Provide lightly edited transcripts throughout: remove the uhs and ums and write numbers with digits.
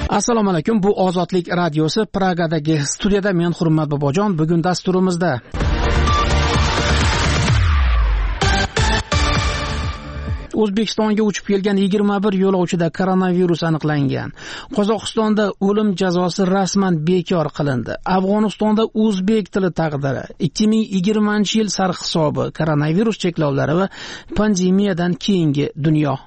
Assalomu alaykum. Bu Ozodlik radiosi Pragadagi studiyada men Hurmat Bobojon. Bugun dasturimizda O'zbekistonga uchib kelgan 21 yo'lovchida koronavirus aniqlangan. Qozog'istonda o'lim jazosi rasman bekor qilindi. Afg'onistonda o'zbek tili taqdiri, 2020-yil sarhisobi, koronavirus cheklovlari va pandemiyadan keyingi dunyo.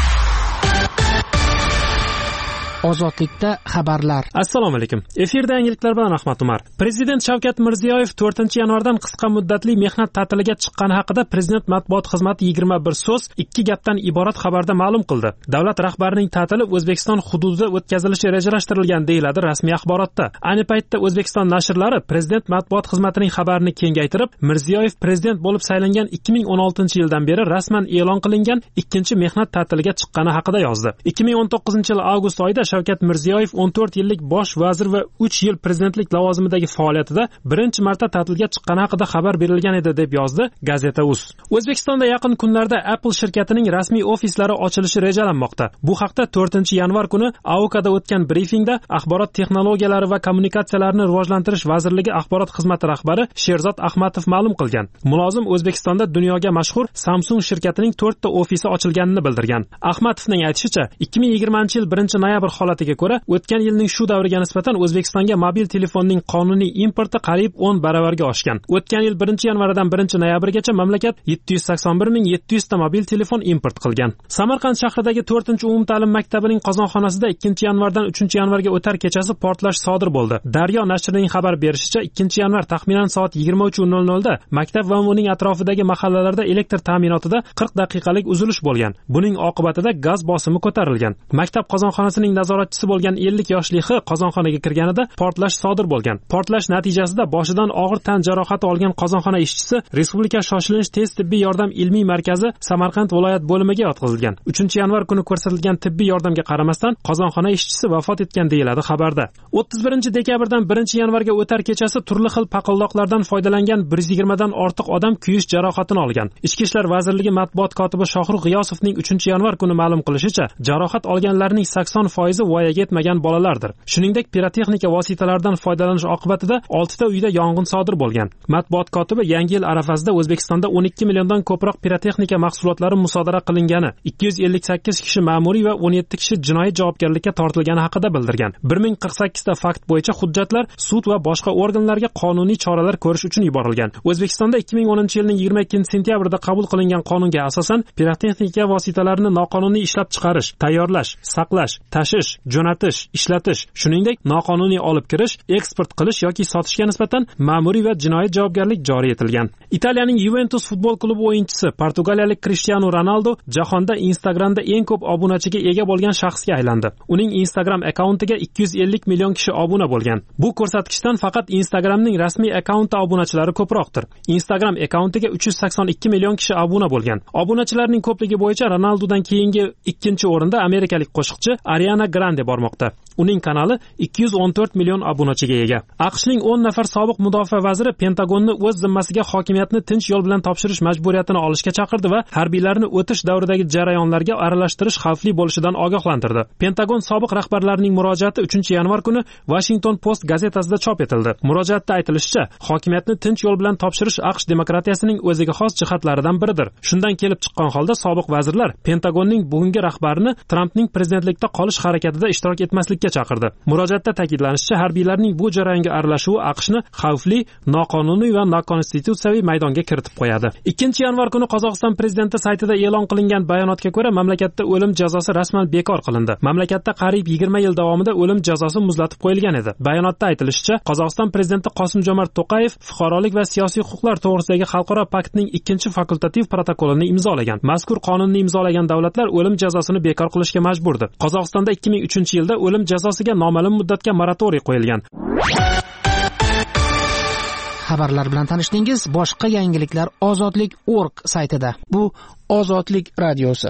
Ozodlikda xabarlar. Assalomu alaykum. Efirda yangiliklar bilan Ahmad Umar. Prezident Shavkat Mirziyoyev 4-yanvardan qisqa muddatli mehnat ta'tiliga chiqqani haqida Prezident matbuot xizmati 21 so'z, 2 gapdan iborat xabarda ma'lum qildi. Davlat rahbarining ta'tili O'zbekiston hududida o'tkazilishi rejalashtirilgan deyiladi rasmiy axborotda. Ayni paytda O'zbekiston nashrlari Prezident matbuot xizmatining xabarini kengaytirib, Mirziyoyev prezident bo'lib saylangan 2016-yildan beri rasman e'lon qilingan 2-chi mehnat ta'tiliga chiqqani haqida yozdi. 2019-yil avgust oyida Shavkat Mirziyoyev 14 yillik bosh vazir va 3 yil prezidentlik lavozimidagi faoliyatida birinchi marta ta'tilga chiqqani haqida xabar berilgan edi, deb yozdi Gazeta.uz. O'zbekistonda yaqin kunlarda Apple shirkatining rasmiy ofislari ochilishi rejalanmoqda. Bu haqda 4-yanvar kuni AOKada o'tgan brifingda Axborot texnologiyalari va kommunikatsiyalarini rivojlantirish vazirligi axborot xizmati rahbari Sherzod Ahmatov ma'lum qilgan. Mulozim O'zbekistonda dunyoga mashhur Samsung shirkatining 4 ta ofisi ochilganini bildirgan. Ahmatovning aytishicha, 2020-yil 1-noyabr holatiga ko'ra, o'tgan yilning shu davriga nisbatan O'zbekistonga mobil telefonning qonuniy importi qariyb 10 baravarga oshgan. O'tgan yil 1-yanvardan 1-noyabrgacha mamlakat 781.700 ta mobil telefon import qilgan. Samarqand shahridagi 4-umumta'lim maktabining qozonxonasida 2-yanvardan 3-yanvarga o'tar kechasi portlash sodir bo'ldi. Daryo nashrining xabar berishicha, 2-yanvar taxminan soat 23:00 da maktab va uning atrofidagi mahallalarda elektr ta'minotida 40 daqiqalik uzilish bo'lgan. Buning oqibatida gaz bosimi ko'tarilgan. Maktab qozonxonasining nazoratchisi bo'lgan 50 yoshli X qozonxonaga kirganida portlash sodir bo'lgan. Portlash natijasida boshidan og'ir tan jarohati olgan qozonxona ishchisi Respublika shoshilinch tez tibbiy yordam ilmiy markazi Samarqand viloyat bo'limiga yotqizilgan. 3-yanvar kuni ko'rsatilgan tibbiy yordamga qaramasdan qozonxona ishchisi vafot etgan deyiladi xabarda. 31-dekabrdan 1-yanvarga o'tar kechasi turli xil paqildoqlardan foydalangan 120 dan ortiq odam kuyish jarohatini olgan. Ichki ishlar vazirligi matbuot kotibi Shohrux G'iyosovning 3-yanvar kuni ma'lum qilishicha, jarohat olganlarning 80% voyaga yetmagan bolalardir. Shuningdek, pirotexnika vositalaridan foydalanish oqibatida 6 ta uyda yong'in sodir bo'lgan. Matbuot kotibi Yangi yil arafasida O'zbekistonda 12 milliondan ko'proq pirotexnika mahsulotlari musodara qilingani, 258 kishi ma'muriy va 17 kishi jinoiy javobgarlikka tortilgani haqida bildirgan. 1048 ta fakt bo'yicha hujjatlar sud va boshqa organlarga qonuniy choralar ko'rish uchun yuborilgan. O'zbekistonda 2010-yilning 22-sentyabrida qabul qilingan qonunga asosan pirotexnika vositalarini noqonuniy ishlab chiqarish, tayyorlash, saqlash, tashish, jo'natish, ishlatish, shuningdek noqonuniy olib kirish, eksport qilish yoki sotishga nisbatan ma'muriy va jinoiy javobgarlik joriy etilgan. Italiyaning Juventus futbol klubi o'yinchisi Portugaliyalik Cristiano Ronaldo jahonda Instagramda eng ko'p obunachiga ega bo'lgan shaxsga aylandi. Uning Instagram akkauntiga 250 million kishi obuna bo'lgan. Bu ko'rsatkichdan faqat Instagramning rasmiy akkaunti obunachilari ko'proqdir. Instagram akkauntiga 382 million kishi obuna bo'lgan. Obunachilarning ko'pligi bo'yicha Ronaldodan keyingi 2-o'rinda amerikalik qo'shiqchi Ariana Grande bormoqda. Uning kanali 214 million obunachiga ega. AQShning 10 nafar sobiq mudofaa vaziri Pentagonni o'z zimmasiga hokimiyatni tinch yo'l bilan topshirish majburiyatini olishga chaqirdi va harbiylarni o'tish davridagi jarayonlarga aralashtirish xavfli bo'lishidan ogohlantirdi. Pentagon sobiq rahbarlarining murojaati 3-yanvar kuni Washington Post gazetasida chop etildi. Murojaatda aytilishicha, hokimiyatni tinch yo'l bilan topshirish AQSh demokratiyasining o'ziga xos jihatlaridan biridir. Shundan kelib chiqqan holda sobiq vazirlar Pentagonning bugungi rahbarini Trampning prezidentlikda qolish harakatida ishtirok etmaslikka chaqirdi. Murojaatda ta'kidlanishicha, harbiylarning bu jarayonga aralashuvi AQShni xavfli, noqonuniy va nokonstitutsiyaviy maydonga kiritib qo'yadi. 2-yanvar kuni Qozog'iston prezidenti saytida e'lon qilingan bayonotga ko'ra, mamlakatda o'lim jazosi rasman bekor qilindi. Mamlakatda qariyb 20 yil davomida o'lim jazosi muzlatib qo'yilgan edi. Bayonotda aytilishicha, Qozog'iston prezidenti Qosim-Jomart To'qayev fuqarolik va siyosiy huquqlar to'g'risidagi xalqaro paktning 2-fakultativ protokolini imzolagan. Mazkur qonunni imzolagan davlatlar o'lim jazosini bekor qilishga majburdir. Qozog'istonda 2003-yilda o'lim jazosiga noma'lum muddatga moratoriy qo'yilgan. Xabarlar bilan tanishdingiz. Boshqa yangiliklar Ozodlik.org saytida. Bu Ozodlik radiosi.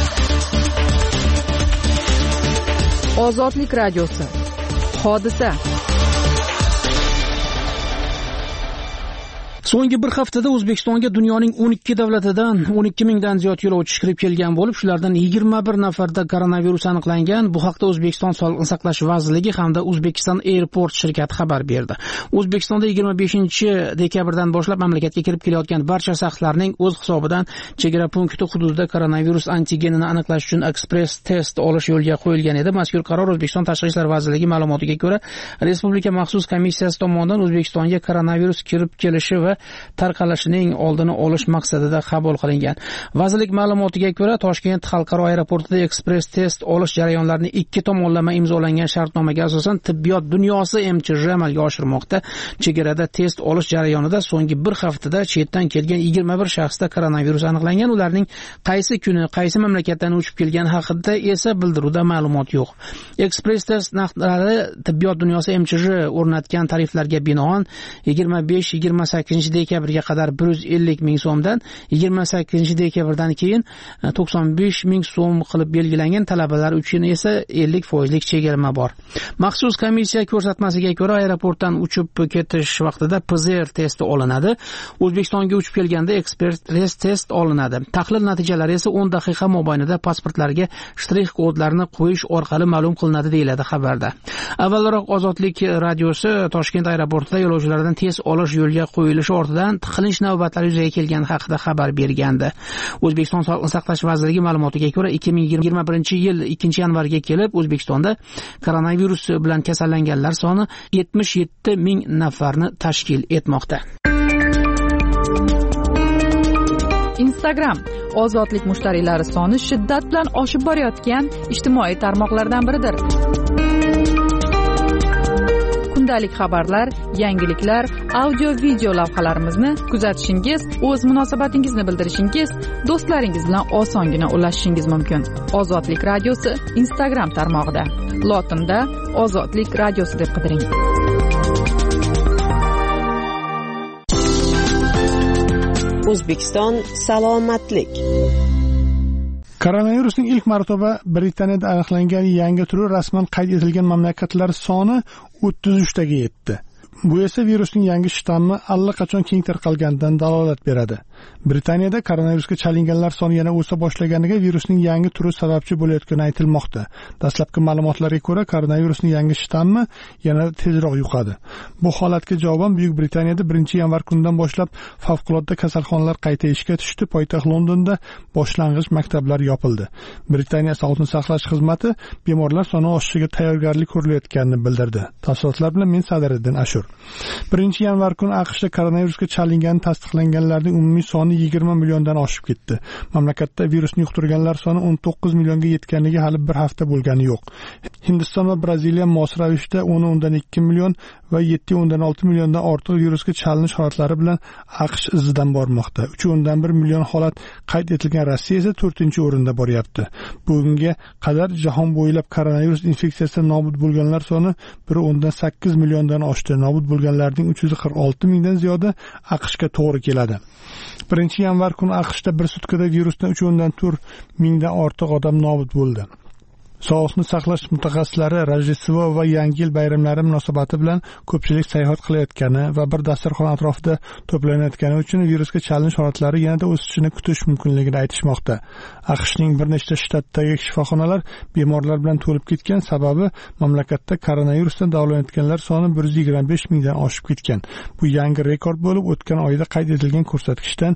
Ozodlik radiosi. Hodisa. So'nggi bir haftada O'zbekistonga dunyoning 12 davlatidan 12 mingdan ziyod yo'lovchi kirib kelgan bo'lib, shulardan 21 nafarda koronavirus aniqlangan. Bu haqda O'zbekiston Sog'liqni saqlash vazirligi hamda Uzbekistan Airport shirkati xabar berdi. O'zbekistonda 25-dekabrdan boshlab mamlakatga kirib kelayotgan barcha shaxslarning o'z hisobidan chegara punkti hududida koronavirus antigenini aniqlash uchun ekspress test olish yo'lga qo'yilgan edi. Mazkur qaror O'zbekiston Tashqi ishlar vazirligi ma'lumotiga ko'ra, Respublika maxsus komissiyasi tomonidan O'zbekistonga koronavirus kirib kelishi va tarqalishining oldini olish maqsadida qabul qilingan. Vazirlik ma'lumotiga ko'ra, Toshkent xalqaro aeroportida ekspress test olish jarayonlarini ikki tomonlama imzolangan shartnomaga asosan tibbiyot dunyosi MChJ amalga oshirmoqda. Chegarada test olish jarayonida so'nggi bir haftada chetdan kelgan 21 shaxsda koronavirus aniqlangan. Ularning qaysi kuni, qaysi mamlakatdan uchib kelgani haqida esa bildiruvda ma'lumot yo'q. Ekspress test narxlari tibbiyot dunyosi MChJ o'rnatgan tariflarga binoan 25-28-dekabrga qadar 150 ming so'mdan, 28-dekabrdan keyin 95 ming so'm qilib belgilangan. Talabalar uchun esa 50% chegirma bor. Maxsus komissiya ko'rsatmasiga ko'ra, aeroportdan uchib ketish vaqtida PCR testi olinadi. O'zbekistonga uchib kelganda ekspress test olinadi. Tahlil natijalari esa 10 daqiqa mobaynida pasportlarga shtrix kodlarni qo'yish orqali ma'lum qilinadi, deyiladi xabarda. Avvalroq Ozodlik radiosi Toshkent aeroportida yo'lovchilardan test olish yo'lga qo'yilishi ortidan tiqilinch navbatlari yuzaga kelgani haqida xabar bergandi. O'zbekiston Sog'liqni saqlash vazirligi ma'lumotiga ko'ra, 2021-yil 2-yanvarga kelib O'zbekistonda koronavirus bilan kasallanganlar soni 77 ming nafarni tashkil etmoqda. Instagram ozodlik mushtariylari soni shiddat bilan oshib borayotgan ijtimoiy tarmoqlardan biridir. Kundalik xabarlar, yangiliklar, audio-video lavhalarimizni kuzatishingiz, o'z munosabatingizni bildirishingiz, do'stlaringiz bilan osongina ulashishingiz mumkin. Ozodlik radiosi Instagram tarmog'ida. Lotinda Ozodlik radiosi deb qidiring. O'zbekiston salomatlik. Koronavirusning ilk marotaba Britaniyada aniqlangan yangi turi rasman qayd etilgan mamlakatlar soni 33 taga yetdi. Bu esa virusning yangi shtammi allaqachon keng tarqalganidan dalolat beradi. Britaniyada koronavirusga chalinganlar soni yana o'sa boshlaganiga virusning yangi turi sababchi bo'layotgani aytilmoqda. Dastlabki ma'lumotlarga ko'ra, koronavirusning yangi shtammi yana tezroq yuqadi. Bu holatga javoban Buyuk Britaniyada 1-yanvar kunidan boshlab favqulodda kasalxonalar qayta ishga tushdi. Poytaxt Londonda boshlang'ich maktablar yopildi. Britaniya Sog'liqni saqlash xizmati bemorlar soni oshishiga tayyorgarlik ko'rilayotganini bildirdi. Tafsilotlar bilan men Sadiriddin Ashur. 1-yanvar kuni AQShda koronavirusga chalingani tasdiqlanganlarning umumiy soni 20 milliondan oshib ketdi. Mamlakatda virusni yuqtirganlar soni 19 millionga yetganiga hali bir hafta bo'lgani yo'q. Hindiston va Braziliya mos ravishda 10.2 million va 7.6 milliondan ortiq virusga chalinish holatlari bilan AQSh izidan bormoqda. 3.1 million holat qayd etilgan Rossiya esa 4-o'rinda boryapti. Bugunga qadar jahon bo'ylab koronavirus infeksiyasidan nobud bo'lganlar soni 1.8 milliondan oshdi. Nobud bo'lganlarning 346 mingdan ziyodi AQShga to'g'ri keladi. 1-yanvar kuni AQShda bir sutkada virusdan 3.4 mingdan ortiq odam nobud bo'ldi. Sog'liqni saqlash mutaxassislari Rojdestvo va Yangi yil bayramlari munosabati bilan ko'pchilik sayohat qilayotgani va bir dasturxon atrofida to'planayotgani uchun virusga chalinish holatlari yanada o'sishini kutish mumkinligini aytishmoqda. AQShning bir nechta shtatdagi shifoxonalar bemorlar bilan to'lib ketgan, sababi mamlakatda koronavirusdan davolanayotganlar soni 125 mingdan oshib ketgan. Bu yangi rekord bo'lib, o'tgan oyda qayd etilgan ko'rsatkichdan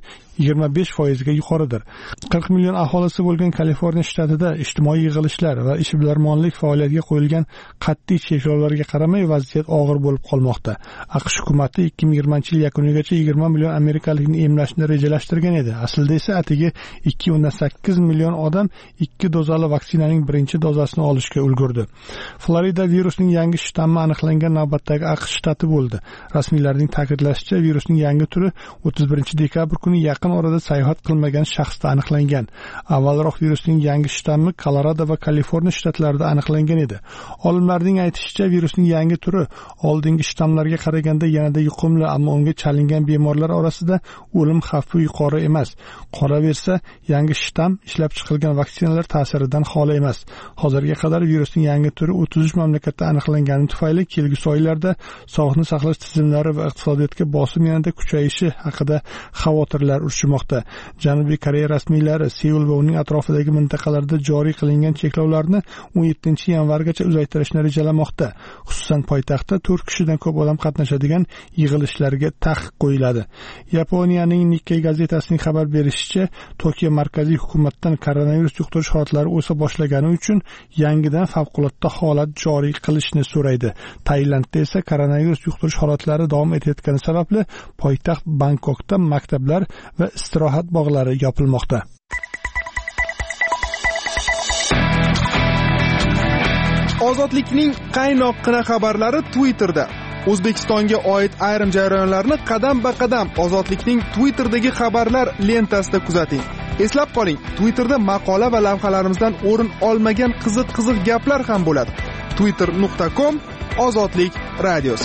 25% ga yuqoridir. 40 million aholisi bo'lgan Kaliforniya shtatida ijtimoiy yig'ilishlar va ishbilarmonlik faoliyatiga qo'yilgan qat'iy cheklovlarga qaramay vaziyat og'ir bo'lib qolmoqda. AQSh hukumati 2020-yil yakunigacha 20 million amerikalikni emlashni rejalashtirgan edi. Aslida esa atigi 2.8 million odam 2 dozali vaksinaning birinchi dozasini olishga ulgurdi. Florida virusning yangi shtammi aniqlangan navbatdagi AQSh shtati bo'ldi. Rasmiylarning ta'kidlashicha, virusning yangi turi 31-dekabr kuni yaqin yaqin orada sayohat qilmagan shaxsda aniqlangan. Avvalroq virusning yangi shtammi Kolorado va Kaliforniya shtatlarida aniqlangan edi. Olimlarning aytishicha, virusning yangi turi oldingi shtammlarga qaraganda yanada yuqumli, ammo unga chalingan bemorlar orasida o'lim xavfi yuqori emas. Qolaversa, yangi shtamm ishlab chiqilgan vaksinalar ta'siridan xoli emas. Hozirga qadar virusning yangi turi 33 mamlakatda aniqlangani tufayli kelgusi oylarda sog'liqni saqlash tizimlari va iqtisodiyotga bosim yanada kuchayishi haqida xavotirlar urishmoqda. Janubiy Koreya rasmiylari Seul va uning atrofidagi mintaqalarda joriy qilingan cheklovlarni 17-yanvargacha uzaytirishni rejalamoqda. Xususan, poytaxtda 4 kishidan ko'p odam qatnashadigan yig'ilishlarga taqiq qo'yiladi. Yaponiyaning Nikkei gazetasining xabar berishicha, Tokio markaziy hukumatdan koronavirus yuqtirish holatlari o'sa boshlagani uchun yangidan favqulodda holat joriy qilishni so'raydi. Tailandda esa koronavirus yuqtirish holatlari davom etayotgani sababli poytaxt Bangkokda maktablar va istirohat bog'lari yopilmoqda. Ozodlikning qaynoqqina xabarlari Twitterda. O'zbekistonga oid ayrim jarayonlarni qadam-ba-qadam Ozodlikning Twitterdagi xabarlar lentasida kuzating. Eslab qoling, Twitterda maqola va lavhalarimizdan o'rin olmagan qiziq gaplar ham bo'ladi. twitter.com/ozodlik radiosi.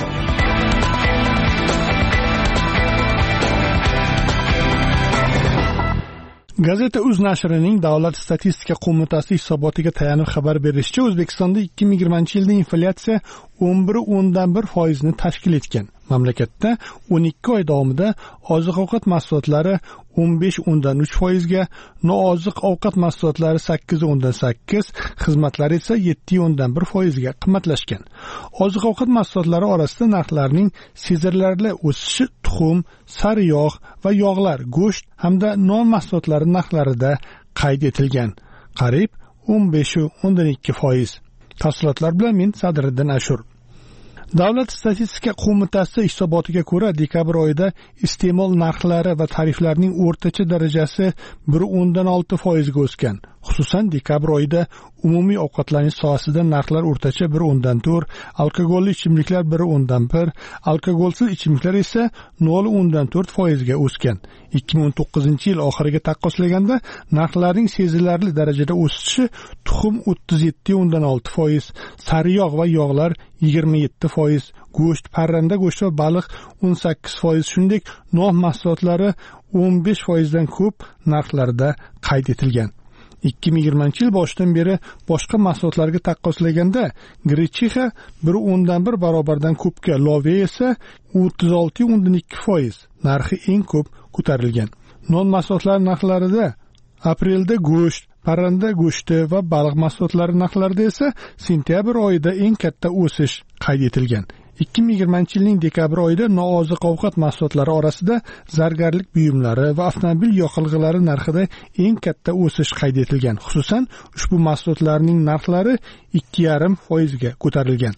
Gazeta Uz nashrining Davlat statistika qo'mitasi hisobotiga tayanib xabar berishicha, O'zbekistonda 2020-yilda inflyatsiya 11.1% ni tashkil etgan. Mamlakatda 12 oy davomida oziq-ovqat mahsulotlari 15.3% ga, nooziq ovqat mahsulotlari 8.8%, xizmatlar esa 7.1% ga qimmatlashgan. Oziq-ovqat mahsulotlari orasida narxlarning sezilarli o'sishi tuxum, sariyog' va yog'lar, go'sht hamda non mahsulotlari narxlarida qayd etilgan. Qariyb 15.12%. Tafsilotlar bilan men Sadriddin Ashur. Davlat statistika qo'mitasi hisobotiga ko'ra, dekabr oyida iste'mol narxlari va tariflarning o'rtacha darajasi 1.6% ga o'sgan. Xususan, dekabr oyida umumiy ovqatlanish sohasida narxlar o'rtacha 1.4, alkogolli ichimliklar 1.1, alkogolsiz ichimliklar esa 0.4% ga o'sgan. 2019-yil oxiriga taqqoslaganda narxlarning sezilarli darajada o'sishi tuxum 37.6%, sariyog' va yog'lar 27%, go'sht, parranda go'shti va baliq 18%, shuningdek non mahsulotlari 15% dan ko'p narxlarda qayd etilgan. 2020-yil boshidan beri boshqa mahsulotlarga taqqoslaganda grechixa 1.1 barobardan ko'pga, love esa 36.2% narxi eng ko'p ko'tarilgan. Non mahsulotlari narxlarida aprelda go'sht, parranda go'shti va baliq mahsulotlari narxlarida esa sentyabr oyida eng katta o'sish qayd etilgan. 2020-yilning dekabr oyida nooziq ovqat mahsulotlari orasida zargarlik buyumlari va avtomobil yoqilg'ilari narxida eng katta o'sish qayd etilgan. Xususan, ushbu mahsulotlarning narxlari 2.5% ga ko'tarilgan.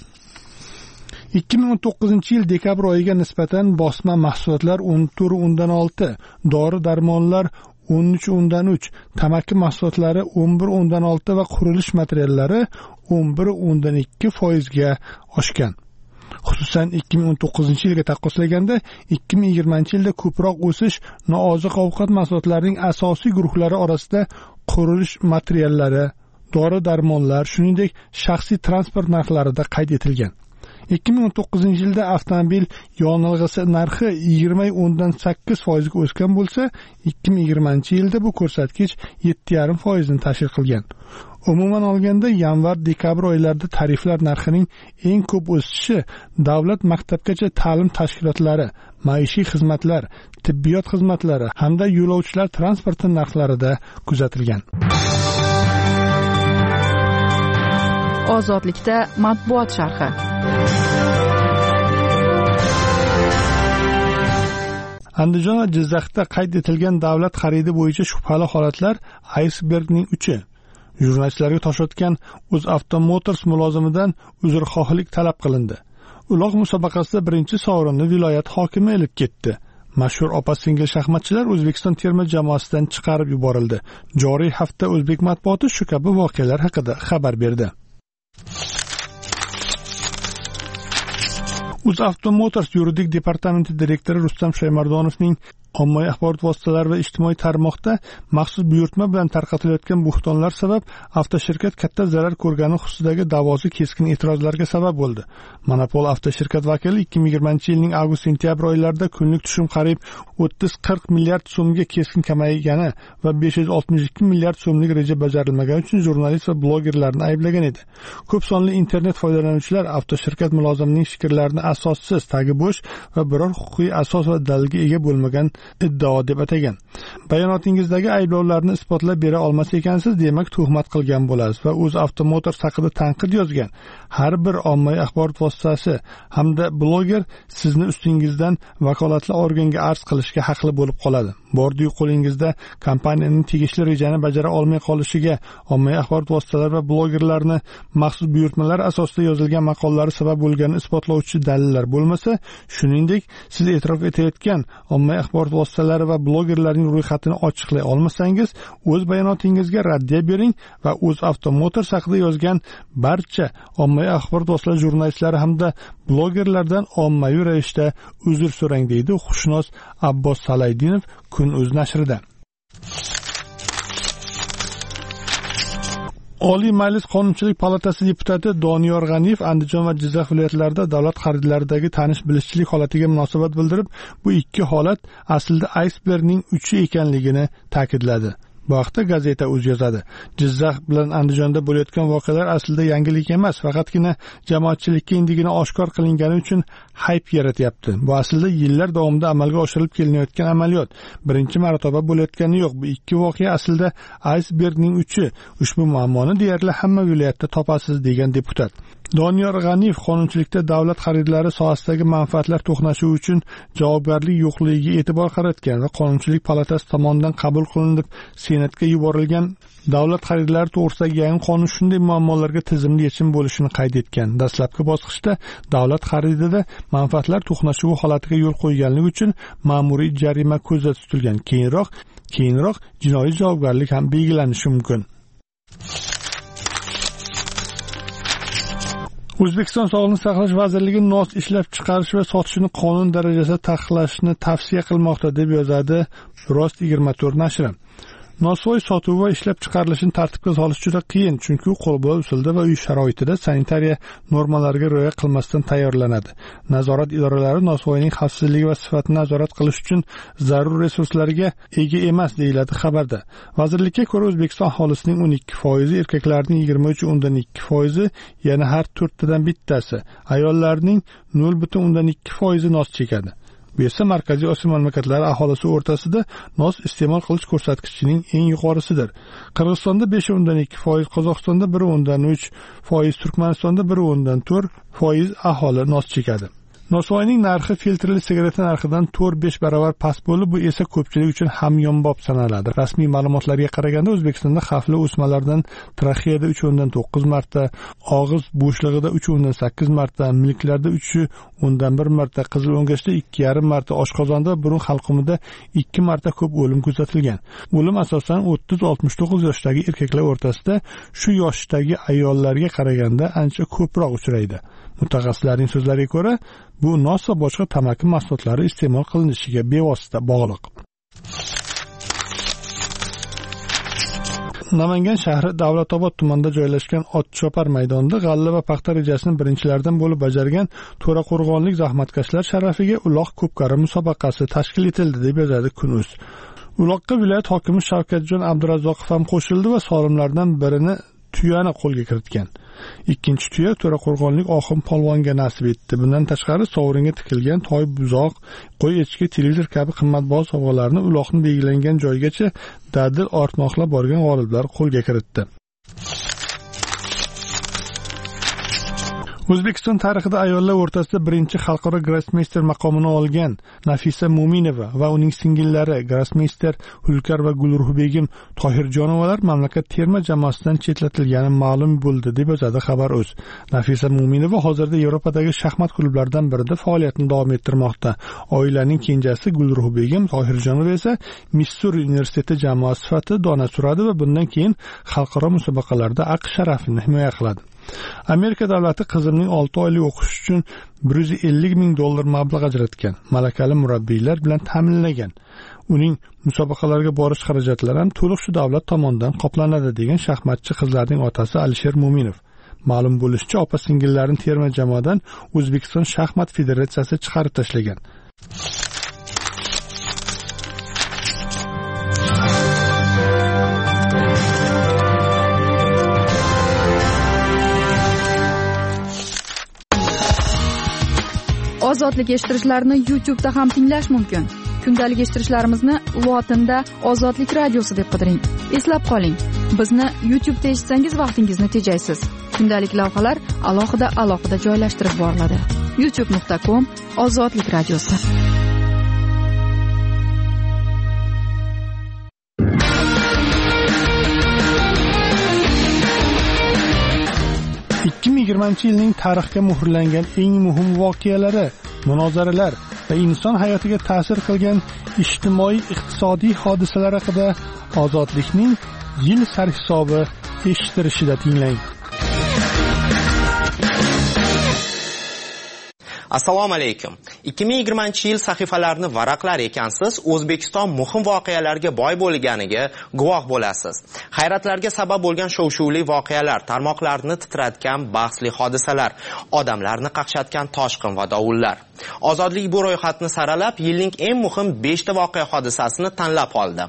2019-yil dekabr oyiga nisbatan bosma mahsulotlar 14.6, dori-darmonlar 13.3, tamaki mahsulotlari 11.6 va qurilish materiallari 11.2% ga oshgan. Xususan, 2019-yilga taqqoslaganda 2020-yilda ko'proq o'sish nooziq ovqat mahsulotlarining asosiy guruhlari orasida qurilish materiallari, dori-darmonlar, shuningdek shaxsiy transport narxlarida qayd etilgan. 2019-yilda avtomobil yonilg'isi narxi 20.8% ga o'sgan bo'lsa, 2020-yilda bu ko'rsatkich 7.5% ni tashkil qilgan. Umuman olganda, yanvar-dekabr oylarida tariflar narxining eng ko'p o'sishi davlat maktabgacha ta'lim tashkilotlari, maishiy xizmatlar, tibbiyot xizmatlari hamda yo'lovchilar transporti narxlarida kuzatilgan. Ozodlikda matbuot sharhi. Andijon va Jizzaxda qayd etilgan davlat xaridi bo'yicha shubhali holatlar aysbergning uchi. Jurnalistlarga tosh otgan UzAvto Motors mulozimidan uzrxohlik talab qilindi. Uloq musobaqasida birinchi sovrinni viloyat hokimi olib ketdi. Mashhur opa-singil shaxmatchilar O'zbekiston terma jamoasidan chiqarib yuborildi. Joriy hafta o'zbek matbuoti shu kabi voqealar haqida xabar berdi. UzAvto Motors yuridik departamenti direktori Rustam Shaymardonovning Ommaviy axborot vositalari va ijtimoiy tarmoqda maxsus buyurtma bilan tarqatilayotgan bo'xtonlar sabab avtoshirkat katta zarar ko'rgani xususidagi da'vosi keskin e'tirozlarga sabab bo'ldi. Monopol avtoshirkat vakili 2020-yilning avgust-sentyabr oylarida kunlik tushum qariyb 30-40 milliard so'mga keskin kamaygani va 562 milliard so'mlik reja bajarilmagani uchun jurnalist va blogerlarni ayblagan edi. Ko'p sonli internet foydalanuvchilar avtoshirkat mulozimining fikrlarini asossiz, tagi bo'sh va biror huquqiy asos va dalilga ega bo'lmagan iddao deb atagan. Bayonotingizdagi ayblovlarni isbotlab bera olmas ekansiz, demak tuhmat qilgan bo'lasiz va UzAuto Motors haqida tanqid yozgan har bir ommaviy axborot vositasi hamda bloger sizni ustingizdan vakolatli organga arz qilishga haqli bo'lib qoladi. Bordi-yu qo'lingizda kompaniyaning tegishli rejani bajara olmay qolishiga ommaviy axborot vositalari va blogerlarni maxsus buyurtmalar asosida yozilgan maqollari sabab bo'lgani isbotlovchi dalillar bo'lmasa, shuningdek siz e'tirof etayotgan ommaviy axborot vositalari va blogerlarning ro'yxatini ochiqlay olmasangiz, o'z bayonotingizga raddiya bering va UzAuto Motors haqida yozgan barcha ommaviy axborot vositalari jurnalistlari hamda blogerlardan ommaviy ravishda uzr so'rang, deydi Xushnos Abbos Salaydinov Kun.uz nashrida. Oliy Majlis Qonunchilik palatasi deputati Doniyor G'aniyev Andijon va Jizzax viloyatlarida davlat xaridlaridagi tanish-bilishchilik holatiga munosabat bildirib, bu ikki holat aslida aysbergning uchi ekanligini ta'kidladi. Bu haqda gazeta Uz yozadi. Jizzax bilan Andijonda bo'layotgan voqealar aslida yangilik emas, faqatgina jamoatchilikka endigina oshkor qilingani uchun hayp yaratyapti. Bu aslida yillar davomida amalga oshirilib kelinayotgan amaliyot. Birinchi marotaba bo'layotgani yo'q. Bu ikki voqea aslida aysbergning uchi. Ushbu muammoni deyarli hamma viloyatda topasiz, degan deputat. Doniyor G'aniyev qonunchilikda davlat xaridlari sohasidagi manfaatlar to'qnashuvi uchun javobgarlik yo'qligiga e'tibor qaratgan va Qonunchilik palatasi tomonidan qabul qilinib Senatga yuborilgan davlat xaridlari to'g'risidagi yangi qonun shunday muammolarga tizimli yechim bo'lishini qayd etgan. Dastlabki bosqichda davlat xaridida manfaatlar to'qnashuvi holatiga yo'l qo'yganligi uchun ma'muriy jarima ko'zda tutilgan. Keyinroq jinoiy javobgarlik ham belgilanishi mumkin. O'zbekiston Sog'liqni saqlash vazirligi nos ishlab chiqarish va sotishni qonun darajasida taqiqlashni tavsiya qilmoqda, deb yozadi Rost 24 nashri. Nosvoy sotuv va ishlab chiqarilishini tartibga solish juda qiyin, chunki u qo'lbola usulda va uy sharoitida sanitariya normalariga rioya qilmasdan tayyorlanadi. Nazorat idoralari nosvoyning xavfsizligi va sifatini nazorat qilish uchun zarur resurslarga ega emas, deyiladi xabarda. Vazirlikka ko'ra, O'zbekiston aholisining 12%, erkaklarning 23.2%, yana har 4 tadan bittasi, ayollarning 0.2% nos chekadi. Bu esa Markaziy Osiyo mamlakatlari aholisi o'rtasida nos iste'mol qilish ko'rsatkichining eng yuqorisidir. Qirg'izistonda 5.2%, Qozog'istonda 1.3%, Turkmanistonda 1.4% aholi nos chekadi. Nosvoyning narxi filtrli sigareta narxidan 4-5 barobar past bo'lib, bu esa ko'pchilik uchun hamyonbop sanaladi. Rasmiy ma'lumotlarga qaraganda, O'zbekistonda xavfli o'smalardan trexeyada 3.9 marta, og'iz bo'shlig'ida 3.8 marta, milklarda 3.1 marta, qizil o'ngachda 2.5 marta, oshqozonda va burun halqumida 2 marta ko'p o'lim kuzatilgan. O'lim asosan 30-69 yoshdagi erkaklar o'rtasida shu yoshdagi ayollarga qaraganda ancha ko'proq uchraydi. Mutaxassislarning so'zlariga ko'ra, bu nos va boshqa tamaki mahsulotlari iste'mol qilinishiga bevosita bog'liq. Namangan shahri Davlatobod tumanida joylashgan Otchopar maydonida g'alla va paxta rejasini birinchilardan bo'lib bajargan To'raqo'rg'onlik zahmatkashlar sharafiga uloq ko'pkari musobaqasi tashkil etildi, deb yozadi Kun.uz. Uloqqa viloyat hokimi Shavkatjon Abdurazzoqov ham qo'shildi va solimlardan birini tuyani qo'lga kiritgan. Ikkinchi tuya To'raqo'rg'onlik Oxim polvonga nasib etdi. Bundan tashqari sovringa tikilgan toy, buzoq, qo'y, echki, televizor kabi qimmatbaho sovg'alarni uloqni belgilangan joygacha dadil ortmoqlab borgan g'oliblar qo'lga kiritdi. O'zbekiston tarixida ayollar o'rtasida birinchi xalqaro grossmeyster maqomini olgan Nafisa Mo'minova va uning singillari grossmeyster Hulkar va Gulruhbegim Tohirjonovalar mamlakat terma jamoasidan chetlatilgani ma'lum bo'ldi, deb yozadi Xabar.uz. Nafisa Mo'minova hozirda Yevropadagi shaxmat klublaridan birida faoliyatini davom ettirmoqda. Oilaning kenjasi Gulruhbegim Tohirjonova esa Missuri universiteti jamoasi sifatida dona suradi va bundan keyin xalqaro musobaqalarda AQSh sharafini himoya qiladi. Amerika davlati qizimning 6 oylik o'qish uchun $150,000 mablag' ajratgan, malakali murabbiylar bilan ta'minlagan. Uning musobaqalarga borish xarajatlari ham to'liq shu davlat tomonidan qoplanadi degan shaxmatchi qizlarning otasi Alisher Mo'minov. Ma'lum bo'lishicha, opa-singillarni terma jamoadan O'zbekiston shaxmat federatsiyasi chiqarib tashlagan. Ozodlik eshittirishlarni YouTube'da ham tinglash mumkin. Kundalik eshittirishlarimizni lotinda Ozodlik radiosi deb qidiring. Eslab qoling, bizni YouTube'da eshitsangiz vaqtingizni tejaysiz. Kundalik lavhalar alohida joylashtirib boriladi. youtube.com Ozodlik radiosi. yilning tarixga muhrlangan eng muhim voqealari, munozaralar va inson hayotiga ta'sir qilgan ijtimoiy-iqtisodiy hodisalar haqida Ozodlikning yil sarhisobi eshittirishida tinglang. Assalomu alaykum. 2020-yil sahifalarini varaqlar ekansiz, O'zbekiston muhim voqealarga boy bo'lganiga guvoh bo'lasiz. Hayratlarga sabab bo'lgan shov-shuvli voqealar, tarmoqlarni titratgan bahsli hodisalar, odamlarni qaqshatgan toshqin va dovullar. Ozodlik bu ro'yxatni saralab, yilning eng muhim 5 ta voqea hodisasini tanlab oldi.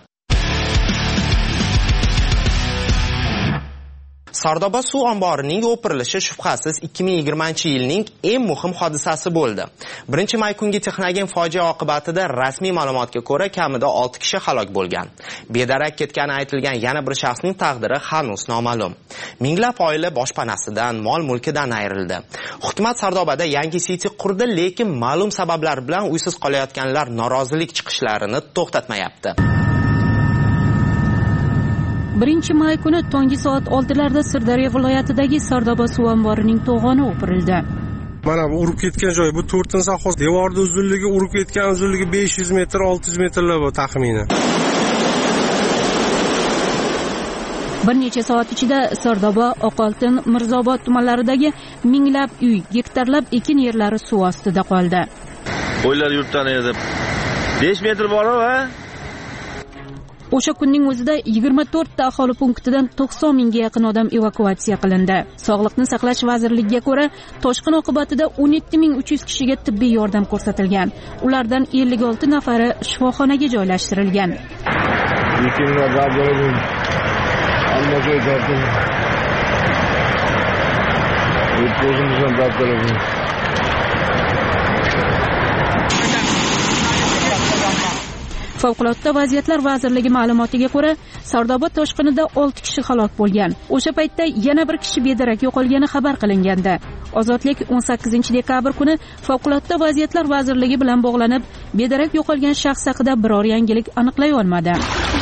Sardoba suv omborining o'pirilishi shubhasiz 2020-yilning eng muhim hodisasi bo'ldi. 1-may kungi Texnogen fojia oqibatida rasmiy ma'lumotga ko'ra kamida 6 kishi halok bo'lgan. Bedarak ketgani aytilgan yana bir shaxsning taqdiri hanuz noma'lum. Minglab oila boshpanasidan, mol-mulkidan ayrildi. Hukumat Sardobada yangi siti qurdi, lekin ma'lum sabablar bilan uysiz qolayotganlar norozilik chiqishlarini to'xtatmayapti. 1-may kuni tongi soat 6larda Sirdaryo viloyatidagi Sardoba suv omborining to'g'oni o'pirildi. Mana bu urib ketgan joy, bu 4-sahhos devorning uzunligi, urib ketgan uzunligi 500 metr, 600 metrlar bu taxminan. Bir necha soat ichida Sardoba, Oqoltin, Mirzobod tumanlaridagi minglab uy, gektarlab ekin yerlari suv ostida qoldi. Qo'ylar yurtdan edi. 5 metr bor-a? O'sha kunning o'zida 24 ta aholi punktidan 90 mingga yaqin odam evakuatsiya qilindi. Sog'liqni saqlash vazirligiga ko'ra, toshqin oqibatida 17300 kishiga tibbiy yordam ko'rsatilgan. Ulardan 56 nafari shifoxonaga joylashtirilgan. Favqulodda vaziyatlar vazirligi ma'lumotiga ko'ra, Sardoba toshqinida 6 kishi halok bo'lgan. O'sha paytda yana bir kishi bedarak yo'qolgani xabar qilingandi. Ozodlik 18-dekabr kuni Favqulodda vaziyatlar vazirligi bilan bog'lanib, bedarak yo'qolgan shaxs haqida biror yangilik aniqlay olmadi.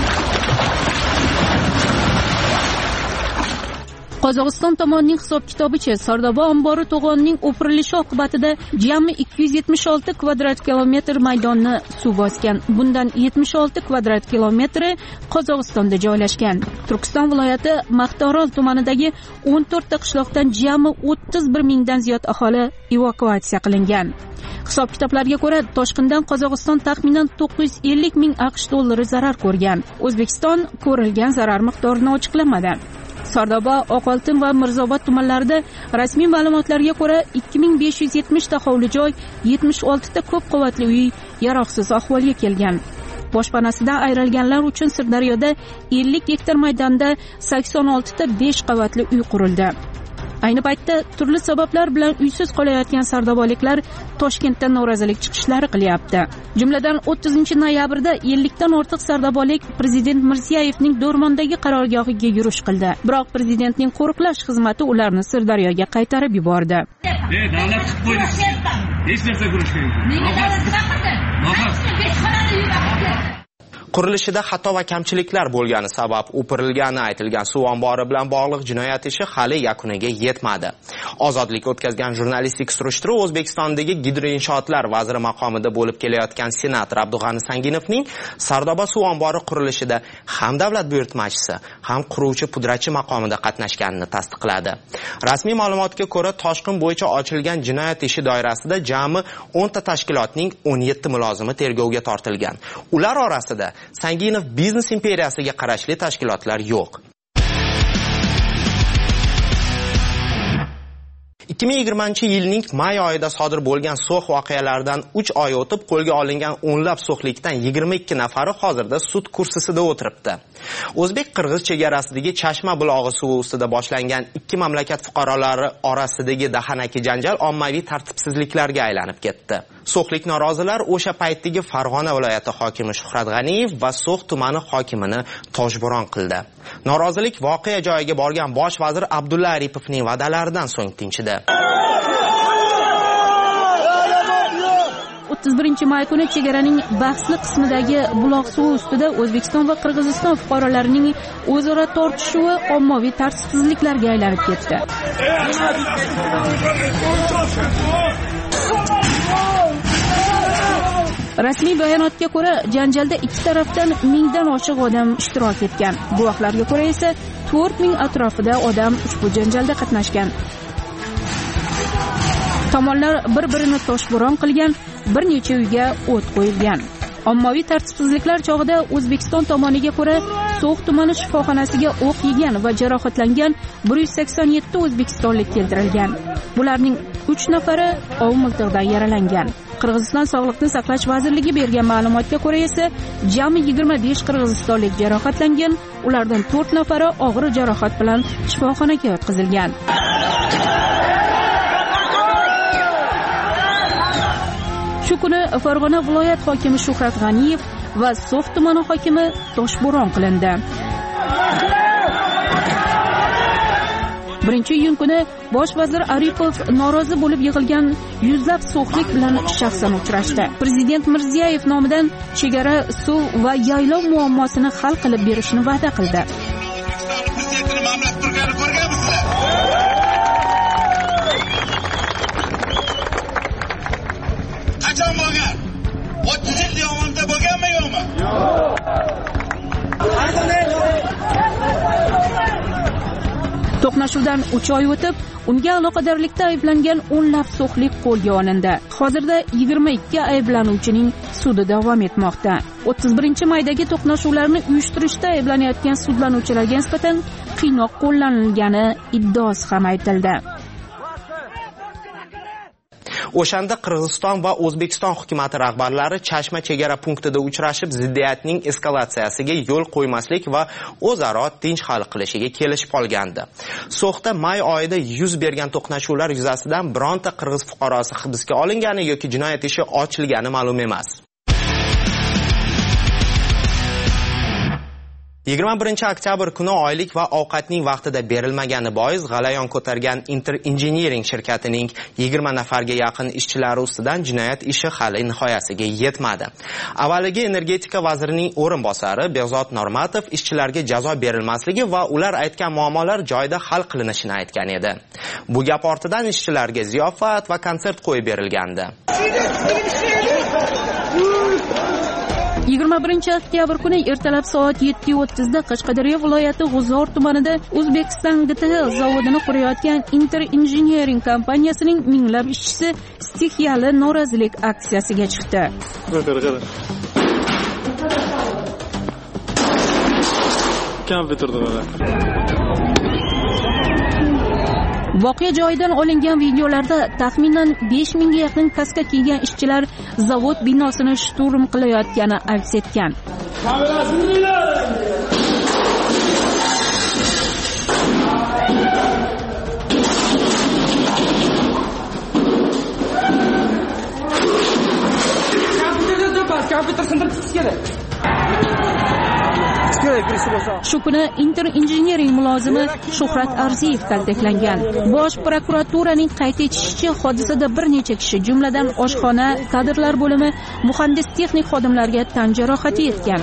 Qozog'iston tomonining hisob-kitobicha Sardoba ombori to'g'onining o'pirilishi oqibatida jami 276 kvadrat kilometr maydonni suv bosgan. Bundan 76 kvadrat kilometri Qozog'istonda joylashgan. Turkiston viloyati Maqtaorol tumanidagi 14 ta qishloqdan jami 31 mingdan ziyod aholi evakuatsiya qilingan. Hisob-kitoblarga ko'ra, toshqindan Qozog'iston taxminan 950 ming AQSh dollari zarar ko'rgan. O'zbekiston ko'rilgan zarar miqdorini ochiqlamadi. Sardoba, Oqoltin va Mirzobod tumanlarida rasmiy ma'lumotlarga ko'ra 2570 ta hovli joy, 76 ta ko'p qavatli uy yaroqsiz ahvolga kelgan. Boshpanasidan ayrilganlar uchun Sirdaryoda 50 gektar maydonda 86 ta 5 qavatli uy qurildi. Ayni paytda turli sabablar bilan uysiz qolayotgan sardobaliklar Toshkentda norozilik chiqishlari qilyapti. Jumladan 30-noyabrda 50 dan ortiq sardobalik prezident Mirziyevning Do'rmondagi qarorgohiga yurish qildi. Biroq prezidentning qo'riqlash xizmati ularni Sirdaryoga qaytarib yubordi. Davlat qilib qo'ydi. Hech narsa ko'rish kerak. Qurilishida xato va kamchiliklar bo'lgani sabab o'pirilgani aytilgan suv ombori bilan bog'liq jinoyat ishi hali yakuniga yetmadi. Ozodlik o'tkazgan jurnalistik surishtiruv O'zbekistondagi gidroinshootlar vaziri maqomida bo'lib kelayotgan senator Abdug'ani Sanginovning Sardoba suv ombori qurilishida ham davlat buyurtmachisi, ham quruvchi pudratchi maqomida qatnashganini tasdiqladi. Rasmiy ma'lumotga ko'ra, toshqin bo'yicha ochilgan jinoyat ishi doirasida jami 10 ta tashkilotning 17 mulozimi tergovga tortilgan. Ular orasida Sanginov biznes imperiyasiga qarashli tashkilotlar yo'q. 2020-yilning may oyida sodir bo'lgan so'x voqealaridan 3 oy o'tib qo'lga olingan o'nlab so'xlikdan 22 nafari hozirda sud kursisida o'tiribdi. O'zbek-qirg'iz chegarasidagi Chashma bulog'i suvi ustida boshlangan ikki mamlakat fuqarolari orasidagi dahanaki janjal ommaviy tartibsizliklarga aylanib ketdi. So'xlik norozilar o'sha paytdagi Farg'ona viloyati hokimi Shuhrat G'aniyev va So'x tumani hokimini toshbo'ron qildi. Norozilik voqea joyiga borgan bosh vazir Abdulla Aripovning va'dalaridan so'ng tinchidi. 31-may kuni chegaraning bahsli qismidagi buloq suvi ustida O'zbekiston va Qirg'iziston fuqarolarining o'zaro tortishuvi ommaviy tartibsizliklarga aylanib ketdi. Rasmiy bayonotga ko'ra, janjalda ikki tarafdan 1000 dan oshiq odam ishtirok etgan. Guvohlarga ko'ra esa 4000 atrofida odam ushbu janjalda qatnashgan. Tomonlar bir-birini toshbo'ron qilgan, bir necha uyga o't qo'yilgan. Ommaviy tartibsizliklar chog'ida O'zbekiston tomoniga ko'ra So'x tumani shifoxonasiga o'q yegan va jarohatlangan 187 o'zbekistonlik keltirilgan. Bularning 3 nafari og'ir miqdorda yaralangan. Qirg'iziston Sog'liqni saqlash vazirligi bergan ma'lumotga ko'ra esa jami 25 qirg'izistonlik jarohatlangan, ulardan 4 nafari og'ir jarohat bilan shifoxonaga yotqizilgan. Shu kuni Farg'ona viloyat hokimi Shuhrat G'aniyev va So'x tumani hokimi toshbo'ron qilindi. 1-iyun kuni bosh vazir Aripov norozi bo'lib yig'ilgan yuzlab so'xlik bilan shaxsan uchrashdi. Prezident Mirziyoyev nomidan chegara, suv va yaylov muammosini hal qilib berishni va'da qildi. Qachon bo'lgan? 30 yil davomida bo'lganmi yo'qmi? To'qnashuvdan 3 oy o'tib, unga aloqadorlikda ayblangan o'nlab so'xlik qo'lga olindi. Hozirda 22 ayblanuvchining sudi davom etmoqda. 31-maydagi to'qnashuvlarni uyushtirishda ayblanayotgan sudlanuvchilarga nisbatan qiynoq qo'llanilgani iddaosi ham aytildi. O'shanda Qirg'iziston va O'zbekiston hukumati rahbarlari Chashma chegara punktida uchrashib, ziddiyatning eskalatsiyasiga yo'l qo'ymaslik va o'zaro tinch hal qilishiga kelishib olgandi. So'xda may oyida yuz bergan to'qnashuvlar yuzasidan bironta qirg'iz fuqarosi hibsga olingani yoki jinoyat ishi ochilgani ma'lum emas. 21-oktyabr kuni oylik va ovqatning vaqtida berilmagani bois g'alayon ko'targan Inter Engineering shirkatining 20 nafarga yaqin ishchilari ustidan jinoyat ishi hali nihoyasiga yetmadi. Avvaliga energetika vazirining o'rinbosari Behzod Normatov ishchilarga jazo berilmasligi va ular aytgan muammolar joyida hal qilinishini aytgan edi. Bu gap ortidan ishchilarga ziyofat va konsert qo'yib berilgandi. 21-oktyabr kuni ertalab soat 7:30 da Qashqadaryo viloyati G'uzor tumanida O'zbekiston GTL zavodini qurayotgan Inter Engineering kompaniyasining minglab ishchisi stixiyali norozilik aksiyasiga chiqdi. Voqea joyidan olingan videolarda taxminan 5000 ga yaqin kaska kiygan ishchilar zavod binosini shturm qilayotgani aks etgan. Shu kuni Inter Engineering mulozimi Shuhrat Arziyev kaltaklangan. Bosh prokuraturaning qayd etishicha, hodisada bir necha kishi, jumladan oshxona, kadrlar bo'limi, muhandis texnik xodimlarga tan jarohati yetgan.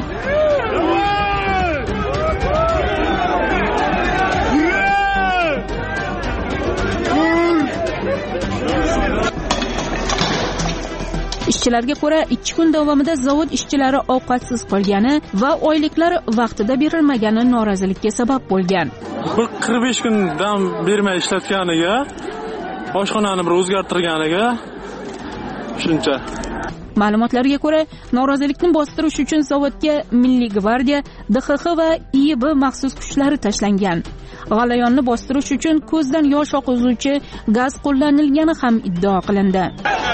Ishchilarga ko'ra 2 kun davomida zavod ishchilari ovqatsiz qolgani va oyliklar vaqtida berilmagani norozilikka sabab bo'lgan. Bir 45 kun dam bermay ishlatganiga, oshxonani bir o'zgartirganiga shuncha. Ma'lumotlarga ko'ra, norozilikni bostirish uchun zavodga Milliy gvardiya, DXX va IIB maxsus kuchlari tashlangan. G'alayonni bostirish uchun ko'zdan yosh oqizuvchi gaz qo'llanilgani ham iddao qilindi.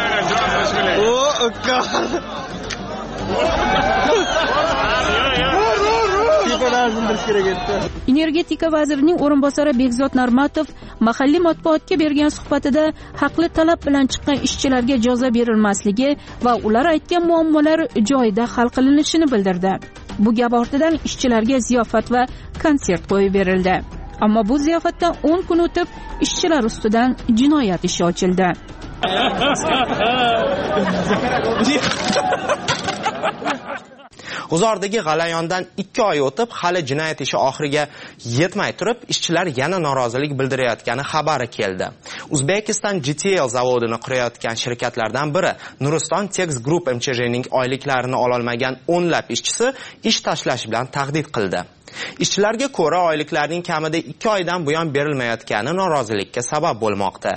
Energetika vazirining o'rinbosari Bekzod Narmatov mahalliy matbuotga bergan suhbatida haqli talab bilan chiqqan ishchilarga jazo berilmasligi va ular aytgan muammolar joyida hal qilinishini bildirdi. Bu gap ortidan ishchilarga ziyofat va konsert qo'yib berildi. Ammo bu ziyofatdan 10 kun o'tib ishchilar ustidan jinoyat ishi ochildi. G'uzordagi g'alayondan 2 oy o'tib, hali jinoyat ishi oxiriga yetmay turib, ishchilar yana norozilik bildirayotgani xabari keldi. Uzbekistan GTL zavodini qurayotgan shirkatlardan biri Nuriston Tex Group MCJning oyliklarini ololmagan o'nlab ishchisi ish tashlash bilan tahdid qildi. Ishchilarga ko'ra, oyliklarning kamida 2 oydan buyon berilmayotgani norozilikka sabab bo'lmoqda.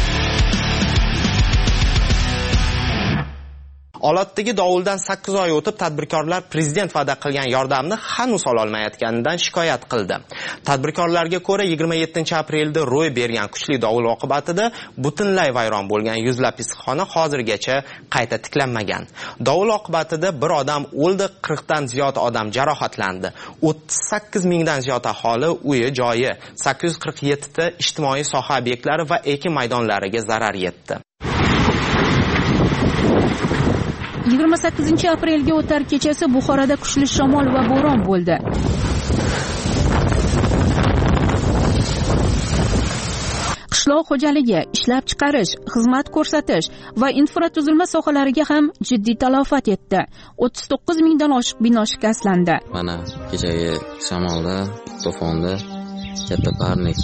Olotdagi dovuldan 8 oy o'tib, tadbirkorlar prezident va'da qilgan yordamni hanuz ololmayotganidan shikoyat qildi. Tadbirkorlarga ko'ra, 27-aprelda ro'y bergan kuchli dovul oqibatida butunlay vayron bo'lgan yuzlab issiqxona hozirgacha qayta tiklanmagan. Dovul oqibatida bir odam o'ldi, 40 dan ziyod odam jarohatlandi. 38 mingdan ziyod aholi uyi, joyi, 847 ta ijtimoiy soha obyektlari va ekin maydonlariga zarar yetdi. 28-aprelga o'tar kechasi Buxoroda kuchli shamol va bo'ron bo'ldi. Qishloq xo'jaligi, ishlab chiqarish, xizmat ko'rsatish va infratuzilma sohalariga ham jiddiy talofat yetdi. 39 mingdan oshiq bino shikastlandi. Mana kechagi shamolda, to'fonda katta parnik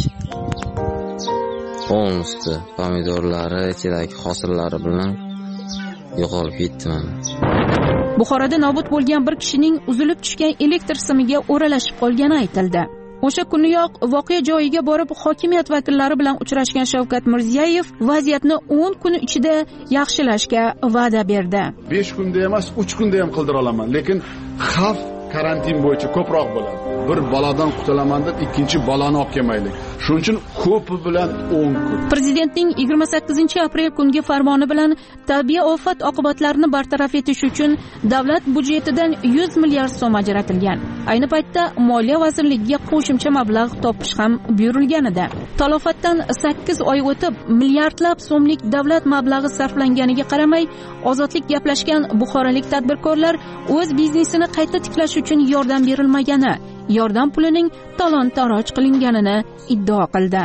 polnosti pomidorlari, ichidagi hosillari bilan yo'qolib ketdi. Buxoroda nobud bo'lgan bir kishining uzilib tushgan elektr simiga o'ralashib qolgani aytildi. O'sha kuniyoq voqea joyiga borib hokimiyat vakillari bilan uchrashgan Shavkat Mirziyoyev vaziyatni 10 kun ichida yaxshilashga va'da berdi. 5 kunda emas, 3 kunda ham qildira olaman, lekin xavf karantin bo'yicha ko'proq bo'ladi. Bir balodan qutulaman deb ikkinchi baloni olib kelmaylik. Shuning uchun ko'pi bilan 10 kun. Prezidentning 28-aprel kungi farmoni bilan tabiiy ofat oqibatlarini bartaraf etish uchun davlat budjetidan 100 milliard so'm ajratilgan. Ayni paytda Moliya vazirligiga qo'shimcha mablag' topish ham buyurilgan edi. Talofatdan 8 oy o'tib, milliardlab so'mlik davlat mablag'i sarflanganiga qaramay, ozodlik gaplashgan buxorolik tadbirkorlar o'z biznesini qayta tiklash uchun yordam berilmagani, yordam pulining talon-taroj qilinganini iddao qildi.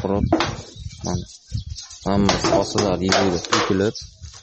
Hamma hosillar yerga to'kilib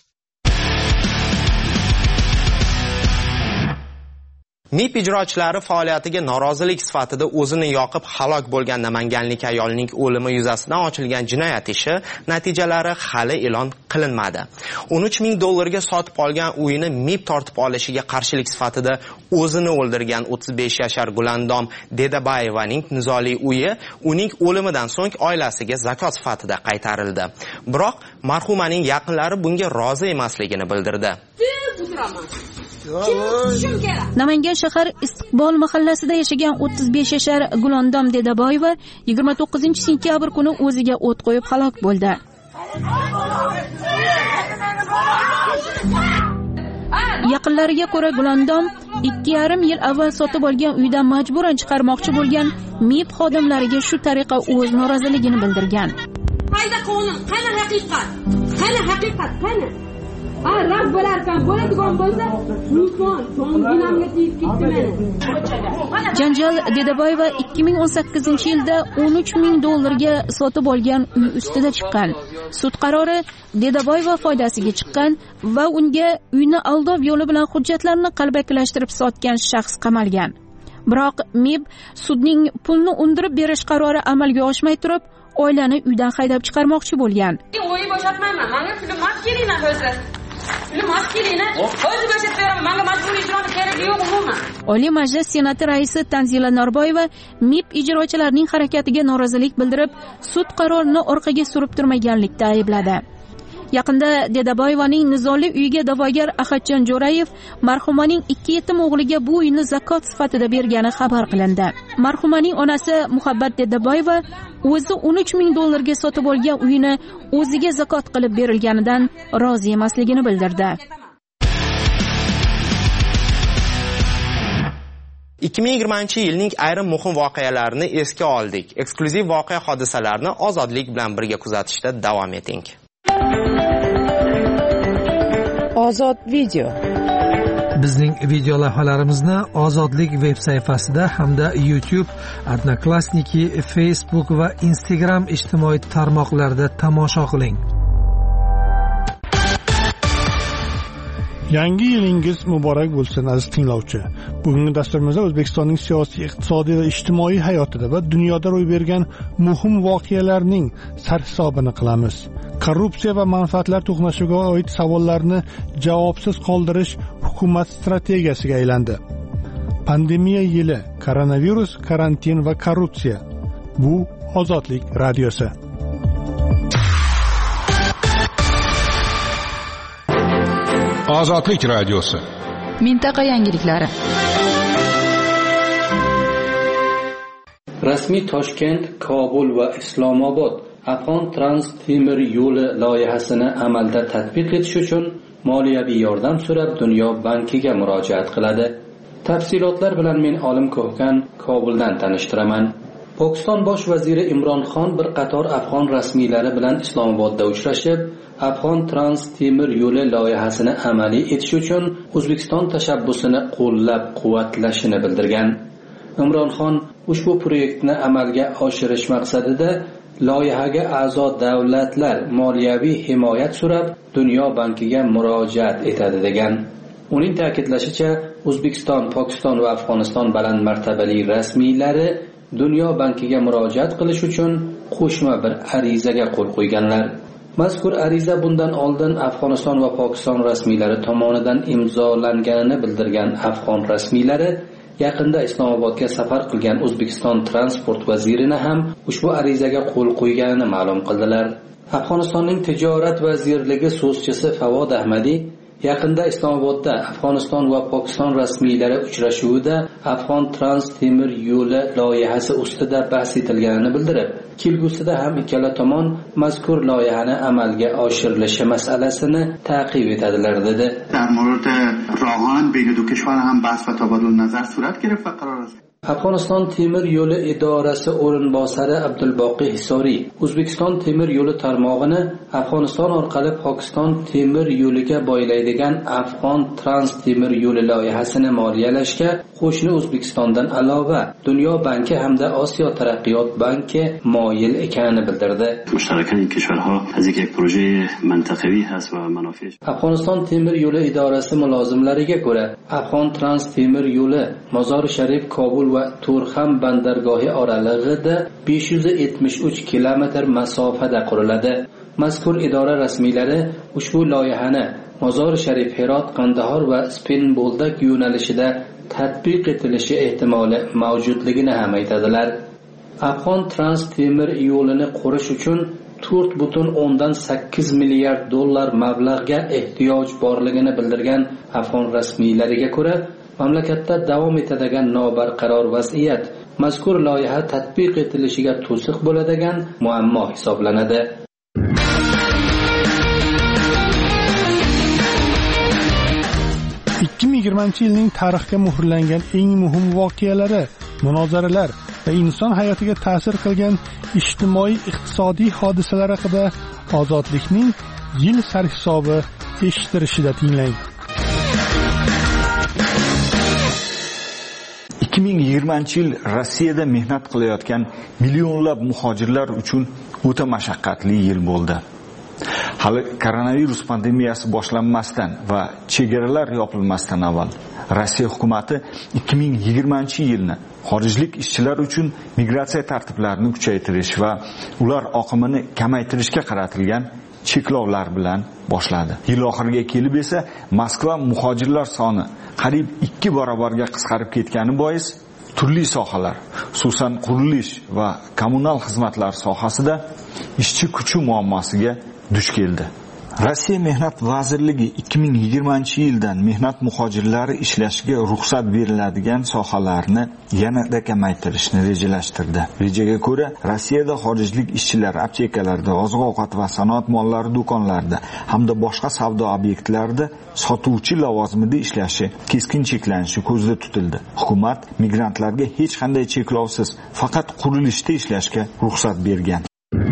MIB ijrochilari faoliyatiga norozilik sifatida o'zini yoqib halok bo'lgan namanganlik ayolning o'limi yuzasidan ochilgan jinoyat ishi natijalari hali e'lon qilinmadi. 13 ming dollarga sotib olgan uyini MIB tortib olishiga qarshilik sifatida o'zini o'ldirgan 35 yashar Gulandom Dedabayevaning nizoli uyi uning o'limidan so'ng oilasiga zakot sifatida qaytarildi. Biroq marhumaning yaqinlari bunga rozi emasligini bildirdi. Namangan shahar Istiqbol mahallasida yashagan 35 yashar Gulandom Dedaboyeva 29-sentyabr kuni o'ziga o't qo'yib halok bo'ldi. Yaqinlariga ko'ra Gulandom 2,5 yil avval sotib olgan uydan majburan chiqarmoqchi bo'lgan MIB xodimlariga shu tariqa o'z noroziligini bildirgan. Qayda qonun, qayda haqiqat? Qayda haqiqat, qayda? Rab bo'larkan, bo'ladigan bo'lsa, mehmon, jonginamga tegib ketdi meni. Janjal Dedaboyeva 2018-yilda 13 ming dollarga sotib olgan uy ustida chiqqan. Sud qarori Dedaboyeva foydasiga chiqqan va unga uyni aldov yo'li bilan hujjatlarni qalbakilashtirib sotgan shaxs qamalgan. Biroq MIB sudning pulni undirib berish qarori amalga oshmay turib, oilani uydan haydab chiqarmoqchi bo'lgan. O'yi bo'shatmayman. Menga pulni kerakman o'zi. Oliy Majlis Senati raisi Tanzila Norboyeva MIB ijrochilarining harakatiga norozilik bildirib, sud qarorini orqaga surib turmaganlikda aybladi. Yaqinda Dedaboyevaning nizoli uyiga da'vogar Ahadjon Jo'rayev marhumaning 2 yetim o'g'liga bu uyni zakot sifatida bergani xabar qilindi. Marhumaning onasi Muhabbat Dedaboyeva o'zi $13,000 ga sotib olgan uyini o'ziga zakot qilib berilganidan rozi emasligini bildirdi. 2020-yilning ayrim muhim voqealarini esga oldik. Eksklyuziv voqea hodisalarni Ozodlik bilan birga kuzatishda davom eting. Ozod video. Bizning video lavhalarimizni Ozodlik veb sayfasida hamda YouTube, Odnoklassniki, Facebook va Instagram ijtimoiy tarmoqlarida tomosha qiling. Yangi yilingiz muborak bo'lsin aziz tinglovchi. Bugungi dasturimizda O'zbekistonning siyosiy, iqtisodiy va ijtimoiy hayotida va dunyoda ro'y bergan muhim voqealarning sarhisobini qilamiz. Korrupsiya va manfaatlar to'qnashuviga oid savollarni javobsiz qoldirish hukumat strategiyasiga aylandi. Pandemiya yili, koronavirus, karantin va korrupsiya. Bu Ozodlik radiosi. Ozodlik radiosi. Mintaqa yangiliklari. Rasmiy Toshkent, Kobul va Islomobod Afg'on trans temir yo'li loyihasini amalda tatbiq etish uchun moliyaviy yordam so'rab Dunyo bankiga murojaat qiladi. Tafsilotlar bilan men Olim Ko'hkan Kobuldan tanishtiraman. Pokiston bosh vaziri Imron Xon bir qator afg'on rasmiylari bilan Islomobodda uchrashib, Afg'on trans temir yo'li loyihasini amaliy etish uchun O'zbekiston tashabbusini qo'llab-quvvatlashini bildirgan. Imron Xon ushbu proyektni amalga oshirish maqsadida loyihaga a'zo davlatlar moliyaviy himoyat so'rab Dunyo bankiga murojaat etadi degan. Uning ta'kidlashicha, O'zbekiston, Pokiston va Afg'oniston baland martabali rasmiylari Dunyo bankiga murojaat qilish uchun qo'shma bir arizaga qo'l qo'yganlar. Mazkur ariza bundan oldin Afg'oniston va Pokiston rasmiylari tomonidan imzolanganini bildirgan afg'on rasmiylari yaqinda Islomobodga safar qilgan O'zbekiston transport vazirini ham ushbu arizaga qo'l qo'yganini ma'lum qildilar. Afg'onistonning tijorat vazirligi so'zchisi Favod Ahmadi yaqinda Islomobodda Afg'oniston va Pokiston rasmiylari uchrashuvida Afg'on trans temir yo'li loyihasi ustida bahs etilganini bildirib, kelgusida ham ikkala tomon mazkur loyihani amalga oshirilishi masalasini ta'qib etadilar dedi. در مورد راهان بین دو کشور هم بحث و تبادل نظر صورت گرفت و قرار است. Afg'oniston temir yo'li idorasi o'rinbosari Abdulboqi Hisoriy O'zbekiston temir yo'li tarmog'ini Afg'oniston orqali Pokiston temir yo'liga boylaydigan Afg'on trans temir yo'li loyihasini moliyalashga qo'shni O'zbekistondan alova Dunyo banki hamda Osiyo taraqqiyot banki moyil ekanini bildirdi. مشترکاً این کشورها از یک پروژه منطقوی هست و منافعش. Afg'oniston temir yo'li idorasi mulozimlariga ko'ra, Afg'on trans temir yo'li Mozor Sharif, Kobul va Turxam bandargohi oralig'ida 573 kilometr masofada quriladi. Mazkur idora rasmiylari ushbu loyihani Mozor Sharif, Herot, Qandahor va Spinboldak yo'nalishida tatbiq etilishi ehtimoli mavjudligini ham aytadilar. Afg'on trans temir yo'lini qurish uchun 4,8 milliard dollar mablag'ga ehtiyoj borligini bildirgan afg'on rasmiylariga ko'ra, mamlakatda davom etadigan nobarqaror vaziyat mazkur loyiha tatbiq etilishiga to'siq bo'ladigan muammo hisoblanadi. yilning tarixga muhrlangan eng muhim voqealari, munozaralar va inson hayotiga ta'sir qilgan ijtimoiy-iqtisodiy hodisalar haqida Ozodlikning yil sarhisobi eshittirishida tinglang. 2020 yil Rossiyada mehnat qilayotgan millionlab muhojirlar uchun o'ta mashaqqatli yil bo'ldi. Hali koronavirus pandemiyasi boshlanmasdan va chegaralar yopilmasdan avval Rossiya hukumatı 2020-yilni xorijlik ishchilar uchun migratsiya tartiblarini kuchaytirish va ular oqimini kamaytirishga qaratilgan cheklovlar bilan boshladi. Yil oxiriga kelib esa Moskva muhojirlar soni qariyb 2 barobarga qisqarib ketgani bois turli sohalar, xususan qurilish va kommunal xizmatlar sohasida ishchi kuchi muammosiga duch keldi. Rossiya Mehnat vazirligi 2020-yildan mehnat muhojirlari ishlashiga ruxsat beriladigan sohalarni yanada kamaytirishni rejalashtirdi. Rejaga ko'ra, Rossiyada xorijlik ishchilar aptekalarda, oziq-ovqat va sanoat mollari do'konlarida hamda boshqa savdo obyektlarida sotuvchi lavozimida ishlashi keskin cheklanishi ko'zda tutildi. Hukumat migrantlarga hech qanday cheklovsiz faqat qurilishda ishlashga ruxsat bergan.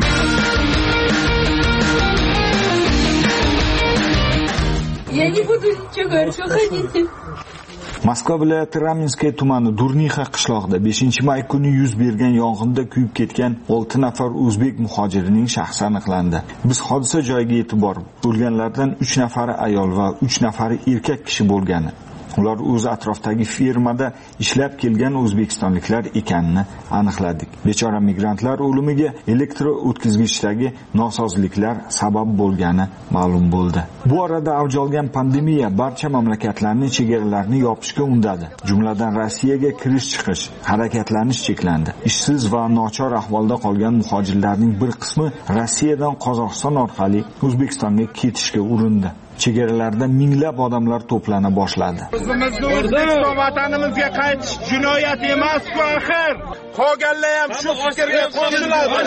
Я не буду ничего говорить, уходите. Moskva viloyati Raminskaya tumani Durnixa qishlog'ida 5-may kuni yuz bergan yong'inda kuyib ketgan 6 nafar o'zbek muhojirining shaxsi aniqlandi. Biz hodisa joyiga yetib borib, o'lganlardan 3 nafari ayol va 3 nafari erkak kishi bo'lgani, ular o'z atrofdagi fermada ishlab kelgan o'zbekistonliklar ekanini aniqladik. Bechora migrantlar o'limiga elektr o'tkazgichdagi nosozliklar sabab bo'lgani ma'lum bo'ldi. Bu orada avj olgan pandemiya barcha mamlakatlarning chegaralarini yopishga undadi. Jumladan Rossiyaga kirish-chiqish, harakatlanish cheklandi. Ishsiz va nochor ahvolda qolgan muhojirlarning bir qismi Rossiyadan Qozog'iston orqali O'zbekistonga ketishga urindi. Chegaralarda minglab odamlar to'plana boshladi. O'zbekiston vatanimizga qaytish jinoyat emas-ku axir. Qolganlar ham shu fikrga qo'shiladi.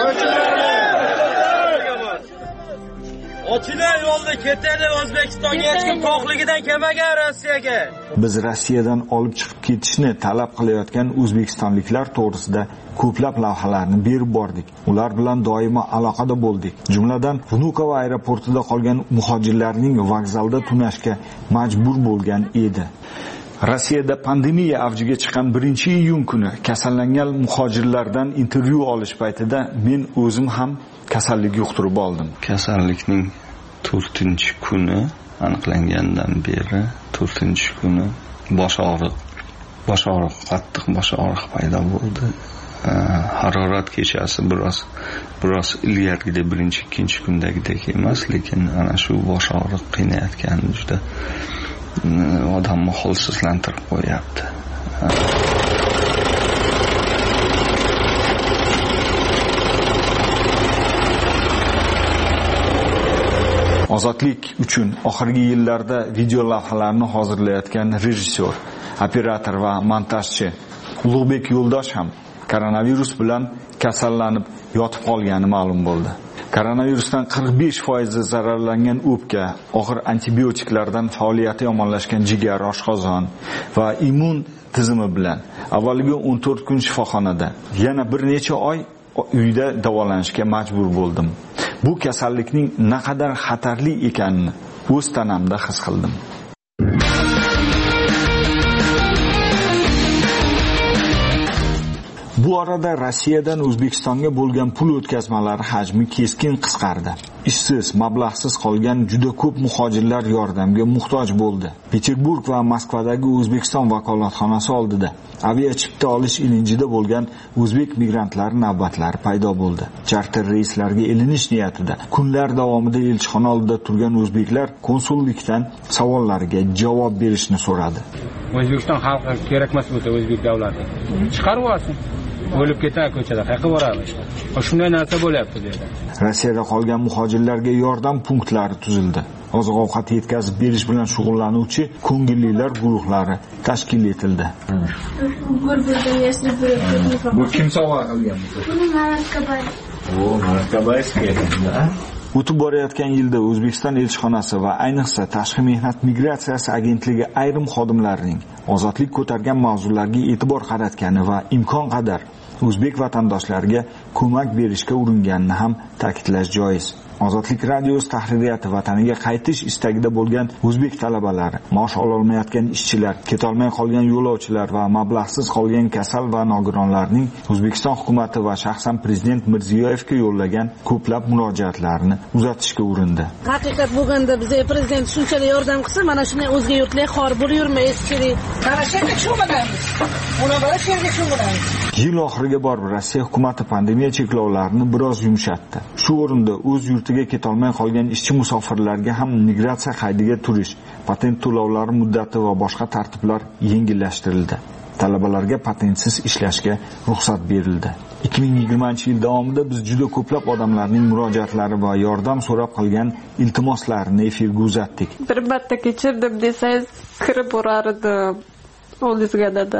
Ochilay yo'lda ketadi, O'zbekistonga hech kim to'qligidan kelmagan Rossiyaga. Biz Rossiyadan olib chiqib ketishni talab qilayotgan o'zbekistonliklar to'g'risida ko'plab lavhalarni berib bordik. Ular bilan doimo aloqada bo'ldik. Jumladan, Vnukovo aeroportida qolgan muhojirlarning vokzalda tunashga majbur bo'lgan edi. Rossiyada pandemiya avjiga chiqqan 1-iyun kuni kasallangan muhojirlardan intervyu olish paytida men o'zim ham kasallik yuqtirib oldim. Kasallikning 4-kuni aniqlangandan beri 4-kuni bosh og'riq, qattiq bosh og'riq paydo bo'ldi. Harorat kechasi biroz ilgarigida 1-2 kundagidek emas, lekin ana shu bosh og'riq qiynayotgan juda odamni holsizlantirib qo'yapti. Ozodlik uchun oxirgi yillarda video lavhalarni hozirlayotgan rejissyor, operator va montajchi Ulug'bek Yo'ldosh ham koronavirus bilan kasallanib yotib qolgani ma'lum bo'ldi. Koronavirusdan 45% zararlangan o'pka, og'ir antibiotiklardan faoliyati yomonlashgan jigar, oshqozon va immun tizimi bilan avvaliga 14 kun shifoxonada, yana bir necha oy uyda davolanishga majbur bo'ldim. Bu kasallikning naqadar xatarli ekanini o'z tanamda his qildim. Bu orada Rossiyadan O'zbekistonga bo'lgan pul o'tkazmalari hajmi keskin qisqardi. Ishsiz, mablag'siz qolgan juda ko'p muhojirlar yordamga muhtoj bo'ldi. Peterburg va Moskvadagi O'zbekiston vakolatxonasi oldida aviachipta olish ilinjida bo'lgan o'zbek migrantlar navbatlari paydo bo'ldi. Charter reyslarga ilinish niyatida kunlar davomida elchixona oldida turgan o'zbeklar konsullikdan savollariga javob berishni so'radi. O'zbekiston xalqi kerak emas bo'lsa o'zbek davlati chiqarib olsin. O'lib ketadi ko'chada, qayerga boradi? Shunday narsa bo'lyapti dedi. Rossiyada qolgan muhojirlarga yordam punktlari tuzildi. Oziq-ovqat yetkazib berish bilan shug'ullanuvchi ko'ngillilar guruhlari tashkil etildi. Bu kim sovg'a qilgan? O'tib borayotgan yilda O'zbekiston elchixonasi va ayniqsa Tashqi mehnat migratsiyasi agentligi ayrim xodimlarining ozodlik ko'targan mavzularga e'tibor qaratgani va imkon qadar o'zbek vatandoshlarga ko'mak berishga uringanini ham ta'kidlash joiz. Ozodlik radiosi tahririyati vataniga qaytish istagida bo'lgan o'zbek talabalari, maosh ololmayotgan ishchilar, ketolmay qolgan yo'lovchilar va mablag'siz qolgan kasal va nogironlarning O'zbekiston hukumatı va shaxsan prezident Mirziyoyevga yo'llagan ko'plab murojaatlarini uzatishga urindi. Haqiqat bo'lganda bizga prezident shunchalik yordam qilsa, mana shunday o'zga yurtlar xor bo'lib yurmaysiz kerak. Mana shunga shu bo'lamiz. Buni bari shunga shu bo'lamiz. Yil oxiriga borib Rossiya hukumatı pandemiya cheklovlarini biroz yumshatdi. Shu o'rinda o'z yurtiga ketolmay qolgan ishchi musofirlarga ham migratsiya qaydiga turish, patent to'lovlari muddati va boshqa tartiblar yengillashtirildi. Talabalarga patentsiz ishlashga ruxsat berildi. 2020-yil davomida biz juda ko'plab odamlarning murojaatlari va yordam so'rab qilgan iltimoslarini efirga uzatdik. Bir marta kechirdim desangiz, kirib borar edim. O'zingizga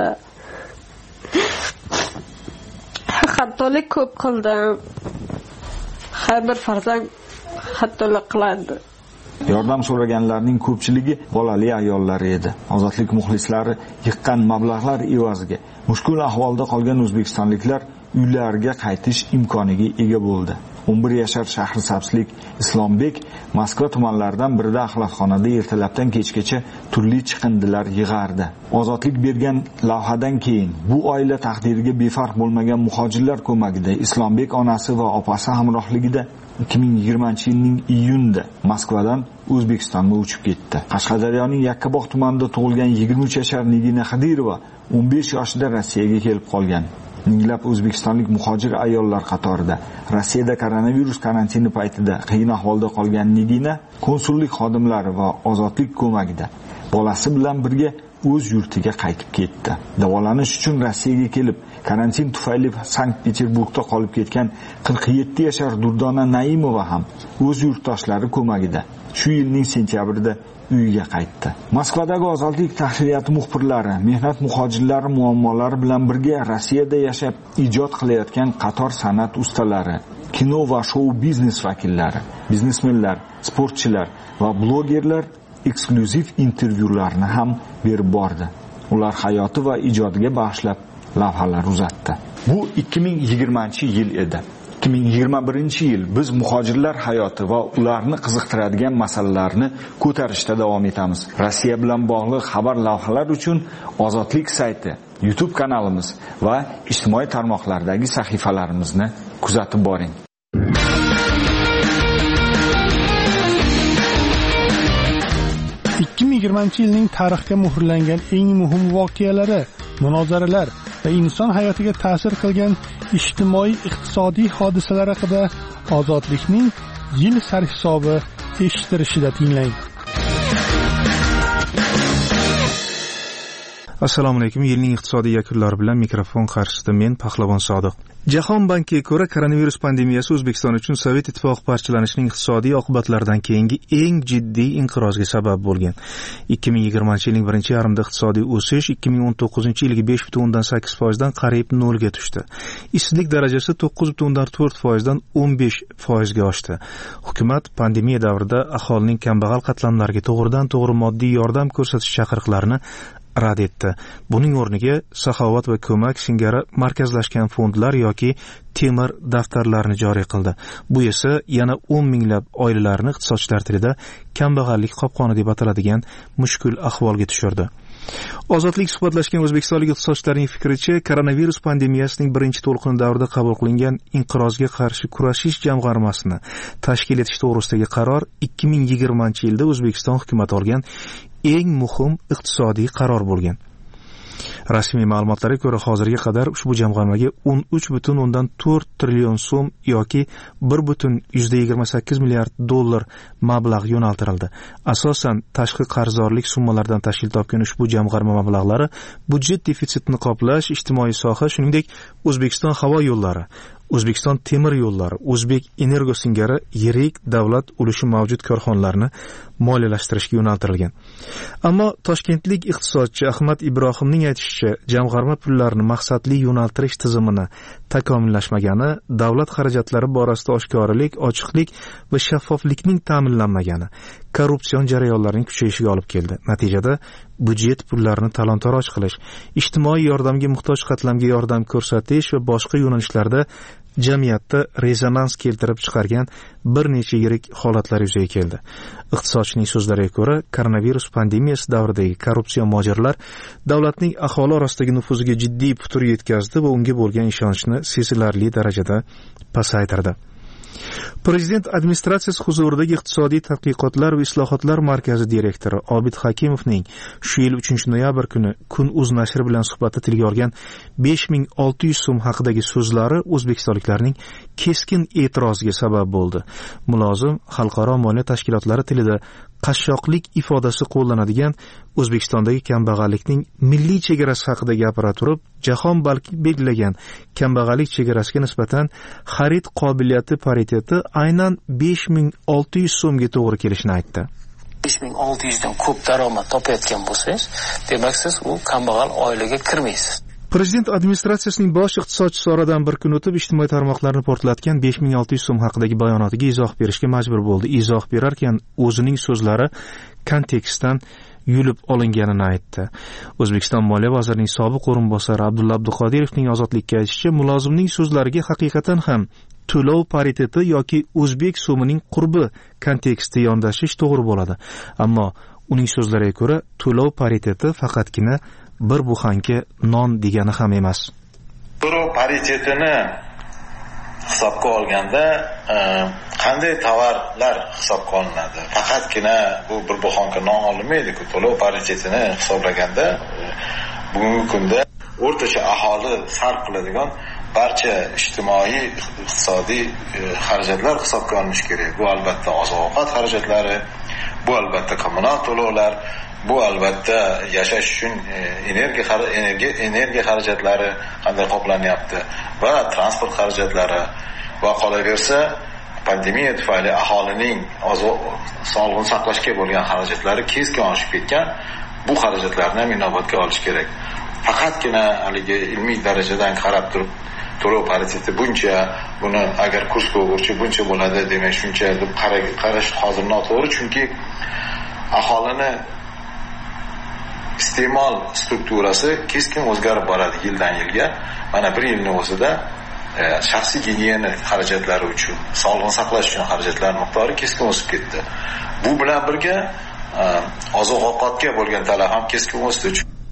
xatolik ko'p qildim. Har bir farzand xatolik qiladi. Yordam so'raganlarning ko'pchiligi bolali ayollar edi. Ozodlik muxlislari yiqqan mablag'lar evaziga mushkul ahvolda qolgan o'zbekistonliklar uylariga qaytish imkoniga ega bo'ldi. 11 yashar Shahrisabzlik Islombek Moskva tumanlaridan birida axlatxonada ertalabdan kechgacha turli chiqindilar yig'ardi. Ozodlik bergan lavhadan keyin bu oila taqdiriga befarq bo'lmagan muhojirlar ko'magida Islombek onasi va opasi hamrohligida 2020-yilning iyunida Moskvadan O'zbekistonga uchib ketdi. Qashqadaryoning Yakkabog' tumanida tug'ilgan 23 yashar Nigina Xidirova 15 yoshida Rossiyaga kelib qolgan. Minglab o'zbekistonlik muhojir ayollar qatorida Rossiyada koronavirus karantini paytida qiyin ahvolda qolgan Nigina konsullik xodimlari va ozodlik ko'magida bolasi bilan birga o'z yurtiga qaytib ketdi. Davolanish uchun Rossiyaga kelib, karantin tufayli Sankt-Peterburgda qolib ketgan 47 yashar Durdona Naimova ham o'z yurtdoshlari ko'magida shu yilning sentyabrida uyiga qaytdi. Moskvadagi ozodlik tahririyati muxbirlari mehnat muhojirlari muammolari bilan birga Rossiyada yashab ijod qilayotgan qator san'at ustalari, kino va shou biznes vakillari, biznesmenlar, sportchilar va blogerlar eksklyuziv intervyularni ham berib bordi. Ular hayoti va ijodiga bag'ishlab lavhalar uzatdi. Bu 2020-yil edi. 2021-yil biz muhojirlar hayoti va ularni qiziqtiradigan masalalarni ko'tarishda davom etamiz. Rossiya bilan bog'liq xabar lavhalar uchun Ozodlik sayti, YouTube kanalimiz va ijtimoiy tarmoqlardagi sahifalarimizni kuzatib boring. yilning tarixga muhrlangan eng muhim voqealari, munozaralar va inson hayotiga ta'sir qilgan ijtimoiy-iqtisodiy hodisalar haqida Ozodlikning yil sarhisobi eshittirishida tinglang. Assalomu alaykum. Yilning iqtisodiy yakunlari bilan mikrofon qarshisida men Pahlavon Sodiq. Jahon bankiga ko'ra koronavirus pandemiyasi O'zbekiston uchun Sovet ittifoqi parchalanishining iqtisodiy oqibatlaridan keyingi eng jiddiy inqirozga sabab bo'lgan. 2020-yilning birinchi yarmida iqtisodiy o'sish 2019-yilgi 5.8% dan qariyb 0 ga tushdi. Ishsizlik darajasi 9.4% dan 15% ga oshdi. Hukumat pandemiya davrida aholining kambag'al qatlamlariga to'g'ridan-to'g'ri moddiy yordam ko'rsatish chaqiriqlarini rad etdi. Buning o'rniga saxovat va ko'mak singari markazlashgan fondlar yoki temir daftarlarni joriy qildi. Bu esa yana 10 minglab oilalarni iqtisodchilar tilida kambag'allik qopqoni deb ataladigan mushkul ahvolga tushirdi. Ozodlik suhbatlashgan o'zbekistonlik iqtisodchilarning fikricha, koronavirus pandemiyasining birinchi to'lqini davrida qabul qilingan inqirozga qarshi kurashish jamg'armasini tashkil etish to'g'risidagi qaror 2020-yilda O'zbekiston hukumati olgan eng muhim iqtisodiy qaror bo'lgan. Rasmiy ma'lumotlarga ko'ra hozirga qadar ushbu jamg'armaga 13.4 trillion so'm yoki 1.28 milliard dollar mablag' yo'naltirildi. Asosan tashqi qarzdorlik summalaridan tashkil topgan ushbu jamg'arma mablag'lari budjet defitsitini qoplash, ijtimoiy soha, shuningdek O'zbekiston havo yo'llari, O'zbekiston temir yo'llari, O'zbek Energo singari yirik davlat ulushi mavjud korxonalarni moliyalashtirishga yo'naltirilgan. Ammo toshkentlik iqtisodchi Ahmad Ibrohimning aytishicha, jamg'arma pullarini maqsadli yo'naltirish tizimini takomillashmagani, davlat xarajatlari borasida oshkoralik, ochiqlik va shaffoflikning ta'minlanmagani korrupsion jarayonlarning kuchayishiga olib keldi. Natijada budjet pullarini talon-taroj qilish, ijtimoiy yordamga muhtoj qatlamga yordam ko'rsatish va boshqa yo'nalishlarda jamiyatda rezonans keltirib chiqargan bir necha yirik holatlar yuzaga keldi. Iqtisodchining so'zlariga ko'ra, koronavirus pandemiyasi davridagi korrupsiya mojarolar davlatning aholi orasidagi nufuziga jiddiy putur yetkazdi va unga bo'lgan ishonchni sezilarli darajada pasaytirdi. Prezident administratsiyasi huzuridagi iqtisodiy tadqiqotlar va islohotlar markazi direktori Obid Hakimovning shu yil 3-noyabr kuni Kun.uz nashri bilan suhbatda tilga olgan 5600 so'm haqidagi so'zlari o'zbekistonliklarning keskin e'tiroziga sabab bo'ldi. Mulozim xalqaro moliya tashkilotlari tilida qashshoqlik ifodasi qo'llanadigan O'zbekistondagi kambag'allikning milliy chegarasi haqida gapira turib, jahon balki belgilagan kambag'allik chegarasiga nisbatan xarid qobiliyati pariteti aynan 5600 so'mga to'g'ri kelishini aytdi. 5600 dan ko'p daromad topayotgan bo'lsangiz, demak siz u kambag'al oilaga kirmaysiz. Prezident administratsiyasining bosh iqtisodchisi oradan bir kun o'tib ijtimoiy tarmoqlarni portlatgan 5600 so'm haqidagi bayonotiga izoh berishga majbur bo'ldi. Izoh berarkan o'zining so'zlari kontekstdan yulib olinganini aytdi. O'zbekiston Moliya vazirining sobiq o'rinbosari Abdulla Abduqodirovning ozodlikka aytishicha, mulozimning so'zlariga haqiqatan ham to'lov pariteti yoki o'zbek so'mining qurbi konteksti yondashish to'g'ri bo'ladi. Ammo uning so'zlariga ko'ra, to'lov pariteti faqatgina bir buxanka non degani ham emas. To'lov paritetini hisobga olganda qanday tovarlar hisobga olinadi? Faqatgina bu bir buxanka non olinmaydi-ku. To'lov paritetini hisoblaganda bugungi kunda o'rtacha aholi sarf qiladigan barcha ijtimoiy iqtisodiy xarajatlar hisobga olinishi kerak. Bu albatta oziq-ovqat xarajatlari, bu albatta kommunal to'lovlar, bu albatta yashash uchun energiya xarajatlari qanday qoplanyapti va transport xarajatlari va qolaversa pandemiya tufayli aholining sog'liqni saqlashga bo'lgan xarajatlari keskin oshib ketgan. Bu xarajatlarni ham inobatga olish kerak. Faqatgina haligi ilmiy darajadan qarab turib to'lov pariteti buncha, buni agar kurs bo'yicha buncha bo'ladi demak shuncha deb qarash hozir noto'g'ri, chunki aholini iste'mol strukturasi keskin o'zgarib boradi yildan yilga. Mana bir yilning o'zida shaxsiy gigiyena xarajatlari uchun, sog'liqni saqlash uchun xarajatlar miqdori keskin o'sib ketdi. Bu bilan birga oziq-ovqatga bo'lgan talab ham keskin o'sdi.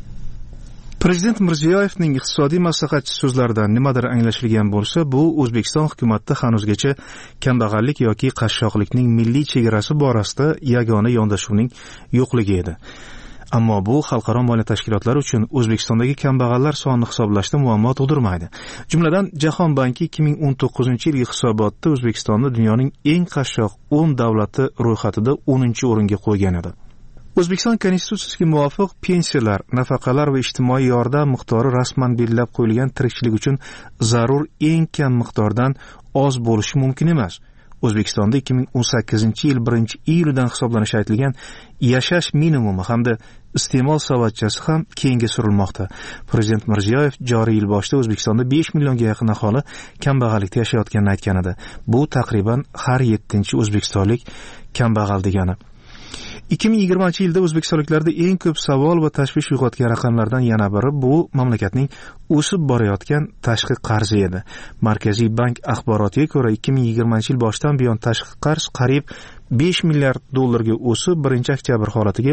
Prezident Mirziyoyevning iqtisodiy maslahatchi so'zlaridan nimadir anglashilgan bo'lsa, bu O'zbekiston hukumatida hanuzgacha kambag'allik yoki qashshoqlikning milliy chegarasi borasida yagona yondashuvning yo'qligi edi. Ammo bu xalqaro moliya tashkilotlari uchun O'zbekistondagi kambag'allar sonini hisoblashda muammo tug'dirmaydi. Jumladan, Jahon banki 2019-yilgi hisobotda O'zbekistonni dunyoning eng qashshoq 10 davlati ro'yxatida 10-o'ringa qo'ygan edi. O'zbekiston konstitutsiyasiga muvofiq pensiyalar, nafaqalar va ijtimoiy yordam miqdori rasman belgilab qo'yilgan tirikchilik uchun zarur eng kam miqdordan oz bo'lishi mumkin emas. O'zbekistonda 2018-yil 1-iyuldan hisoblanishi aytilgan yashash minimumi hamda iste'mol savatchasi ham keyinga surilmoqda. Prezident Mirziyoyev joriy yil boshida O'zbekistonda 5 millionga yaqin aholi kambag'allikda yashayotganini aytgan edi. Bu taqriban har 7-o'zbekistonlik kambag'al degani. 2020-yilda o'zbekistonliklarda eng ko'p savol va tashvish uyg'otgan raqamlardan yana biri bu mamlakatning o'sib borayotgan tashqi qarzi edi. Markaziy bank axborotiga ko'ra 2020-yil boshidan buyon tashqi qarz qariyb 5 milliard dollarga o'sib, 1-oktyabr holatiga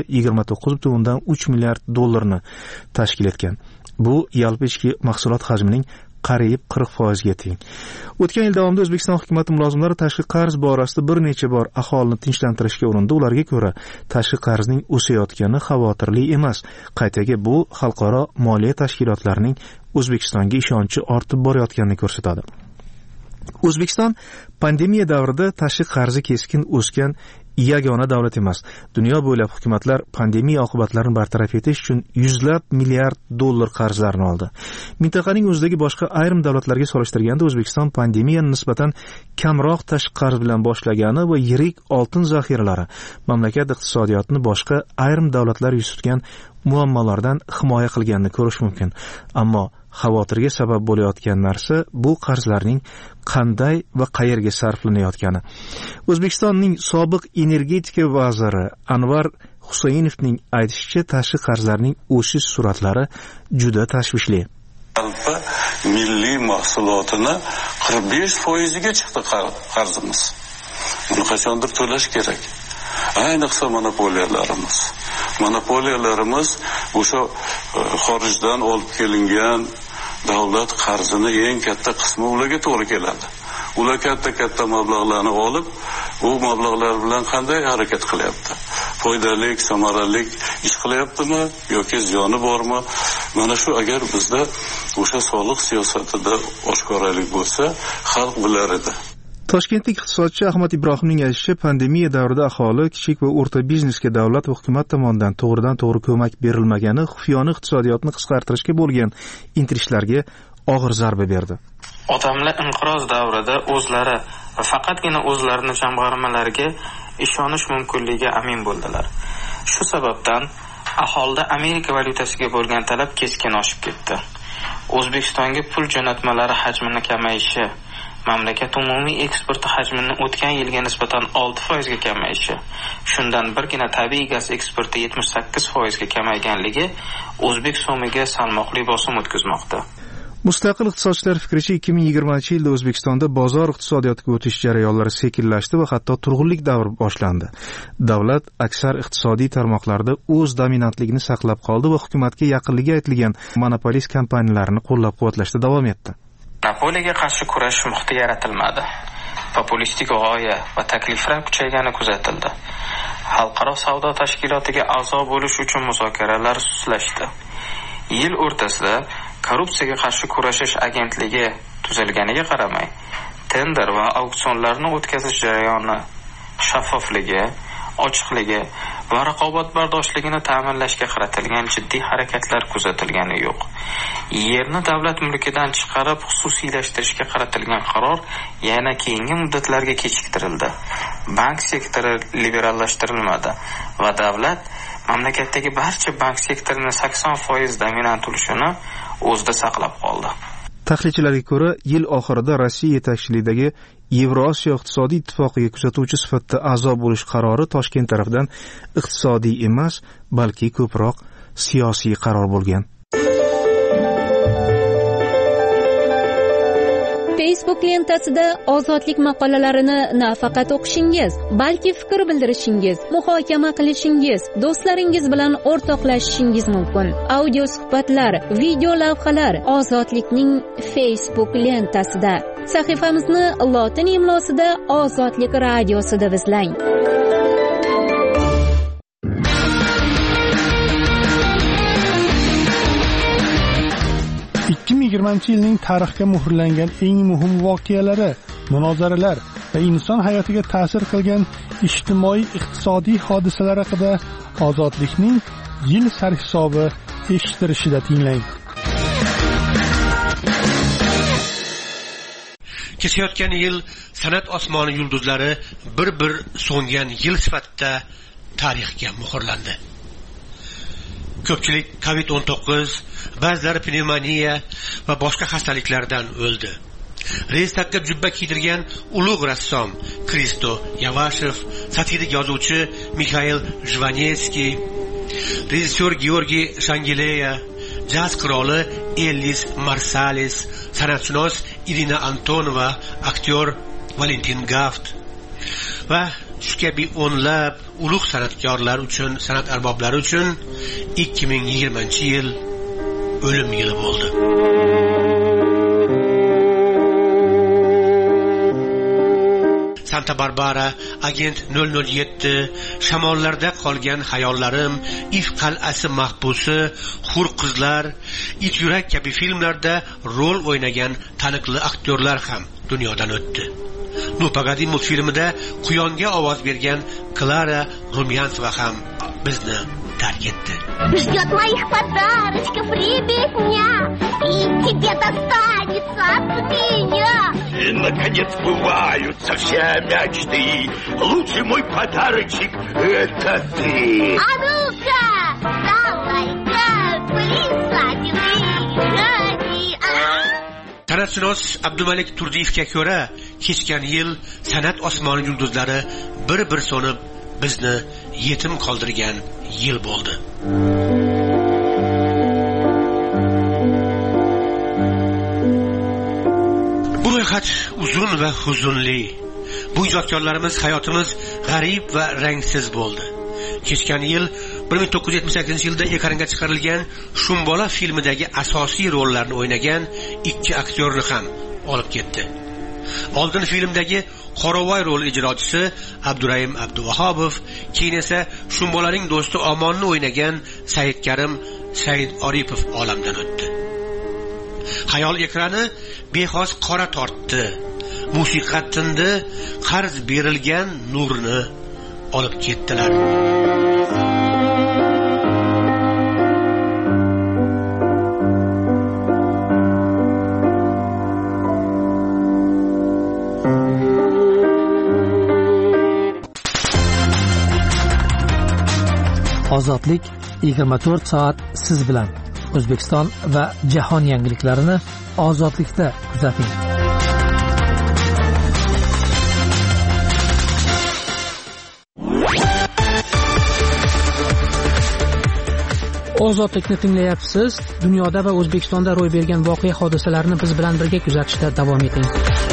29,3 milliard dollarni tashkil etgan. Bu yalpi ichki mahsulot hajmining qariyb 40% ga teng. O'tgan yil davomida O'zbekiston hukumati mulozimlari tashqi qarz borasida bir necha bor aholini tinchlantirishga urindi. Ularga ko'ra, tashqi qarzning o'sayotgani xavotirli emas. Qaytaga bu xalqaro moliya tashkilotlarining O'zbekistonga ishonchi ortib borayotganini ko'rsatadi. O'zbekiston pandemiya davrida tashqi qarzi keskin o'sgan yagona davlat emas. Dunyo bo'ylab hukumatlar pandemiya oqibatlarini bartaraf etish uchun yuzlab milliard dollar qarzlarni oldi. Mintaqaning o'zidagi boshqa ayrim davlatlarga solishtirganda O'zbekiston pandemiyani nisbatan kamroq tashqi qarz bilan boshlagani va yirik oltin zaxiralari mamlakat iqtisodiyotini boshqa ayrim davlatlar yuz tutgan muammolardan himoya qilganini ko'rish mumkin. Ammo xavotirga sabab bo'layotgan narsa bu qarzlarning qanday va qayerga sarflanayotgani. O'zbekistonning sobiq energetika vaziri Anvar Husaynovning aytishicha, tashqi qarzlarning o'sish sur'atlari juda tashvishli. Alpa milliy mahsulotini 45%ga chiqdi qarzimiz. Buni qachondir to'lash kerak. Ayniqsa monopoliyalarimiz o'sha xorijdan olib kelingan davlat qarzini eng katta qismi ularga to'g'ri keladi. Ular katta mablag'larni olib, bu mablag'lar bilan qanday harakat qilyapti? Foydali, samarali ish qilyaptimi yoki ziyoni bormi? Mana shu agar bizda o'sha soliq siyosatida oshkoralik bo'lsa, xalq bilar edi. Toshkentlik iqtisodchi Ahmad Ibrohimning aytishicha, pandemiya davrida aholi, kichik va o'rta biznesga davlat va hukumat tomonidan to'g'ridan-to'g'ri ko'mak berilmagani xufiyona iqtisodiyotni qisqartirishga bo'lgan intilishlarga og'ir zarba berdi. Odamlar inqiroz davrida o'zlari va faqatgina o'zlarini jamg'armalariga ishonish mumkinligiga amin bo'ldilar. Shu sababdan aholida Amerika valyutasiga bo'lgan talab keskin oshib ketdi. O'zbekistonga pul jo'natmalari hajmini kamayishi, mamlakat umumiy eksporti hajmining o'tgan yilga nisbatan 6% ga kamayishi, shundan birgina tabiiy gaz eksporti 78% ga kamayganligi o'zbek so'miga salmoqli bosim o'tkazmoqda. Mustaqil iqtisodchilar fikricha 2020-yilda O'zbekistonda bozor iqtisodiyotiga o'tish jarayonlari sekinlashdi va hatto turg'unlik davri boshlandi. Davlat aksar iqtisodiy tarmoqlarda o'z dominantligini saqlab qoldi va hukumatga yaqinligi aytilgan monopolist kompaniyalarni qo'llab-quvvatlashda davom etdi. Monopoliyaga qarshi kurash muhiti yaratilmadi. Populistik g'oya va takliflar kuchaygani kuzatildi. Xalqaro savdo tashkilotiga a'zo bo'lish uchun muzokaralar sustlashdi. Yil o'rtasida korrupsiyaga qarshi kurashish agentligi tuzilganiga qaramay, tender va auksionlarni o'tkazish jarayoni shaffofligi, ochiqligi va raqobatbardoshligini ta'minlashga qaratilgan jiddiy harakatlar kuzatilgani yo'q. Yerni davlat mulkidan chiqarib xususiylashtirishga qaratilgan qaror yana keyingi muddatlarga kechiktirildi. Bank sektori liberallashtirilmadi va davlat mamlakatdagi barcha bank sektorining 80% dominant ulushini o'zida saqlab qoldi. Tahlilchilarga ko'ra, yil oxirida Rossiya yetakchiligidagi Yevrosiyo iqtisodiy ittifoqiga kuzatuvchi sifatida a'zo bo'lish qarori Toshkent tomonidan iqtisodiy emas, balki ko'proq siyosiy qaror bo'lgan. Facebook lentasida ozodlik maqolalarini nafaqat o'qishingiz, balki fikr bildirishingiz, muhokama qilishingiz, do'stlaringiz bilan o'rtoqlashishingiz mumkin. Audio suhbatlar, video lavhalar Ozodlikning Facebook lentasida. Sahifamizni lotin imlosida Ozodlik radiosida izlang. 2020-yilning tarixga muhrlangan eng muhim voqealari, munozaralar va inson hayotiga ta'sir qilgan ijtimoiy-iqtisodiy hodisalar haqida Ozodlikning yil sarhisobi eshittirishida tinglang. Kechayotgan yil san'at osmoni yulduzlari bir so'ngan yil sifatida tarixga muhrlandi. Ko'pchilik COVID-19, ba'zilari pnevmoniya va boshqa xastaliklardan o'ldi. Reys taqib jubba kiydirgan ulug' rassom Kristo Yavashev, satirik yozuvchi Mikhail Jvanetskiy, rejissyor Georgiy Shangileya, jaz qiroli Ellis Marsalis, san'atshunos Irina Antonova, aktyor Valentin Gaft va shu kabi o'nlab ulug' san'atkorlar uchun, san'at arboblari uchun 2020-yil o'lim yili bo'ldi. Santa Barbara, Agent 007, Shamollarda qolgan hayollarim, If qal'asi mahbusi, Hur qizlar, It yurak kabi filmlarda rol o'ynagan taniqli aktyorlar ham dunyodan o'tdi. Ну погоди multfilmida Quyonga ovoz bergan Klara Rumyantova ham bizni tark etdi. Ждет моих подарочков ребятня, и тебе достанется от меня. И, наконец, сбываются все мечты. Лучший мой подарочек — это ты. А ну-ка, давай-ка, плясать вместе. San'atshunos Abdumalik Turdiyevga ko'ra, kechgan yil san'at osmoni yulduzlari bir so'nib bizni yetim qoldirgan yil bo'ldi. Ro'yxat uzun va huzunli. Bu ijodkorlarimiz hayotimiz g'arib va rangsiz bo'ldi. Kechgan yil 1978-yilda ekranga chiqarilgan Shumbola filmidagi asosiy rollarni o'ynagan 2 aktyorni ham olib ketdi. Oldin filmdagi Qoravoy rol ijrochisi Abdurahim Abduvahobov, keyin esa Shumbolaning do'sti Omonni o'ynagan Saidkarim Said Oripov olamdan o'tdi. Xayol ekrani bexos qora tortdi. Musiqa tindi, qarz berilgan nurni olib ketdilar. Ozodlik 24 soat siz bilan. O'zbekiston va jahon yangiliklarini Ozodlikda kuzating. Ozodlikni tinglayapsiz. Dunyoda va O'zbekistonda ro'y bergan voqea hodisalarni biz bilan birga kuzatishda davom eting.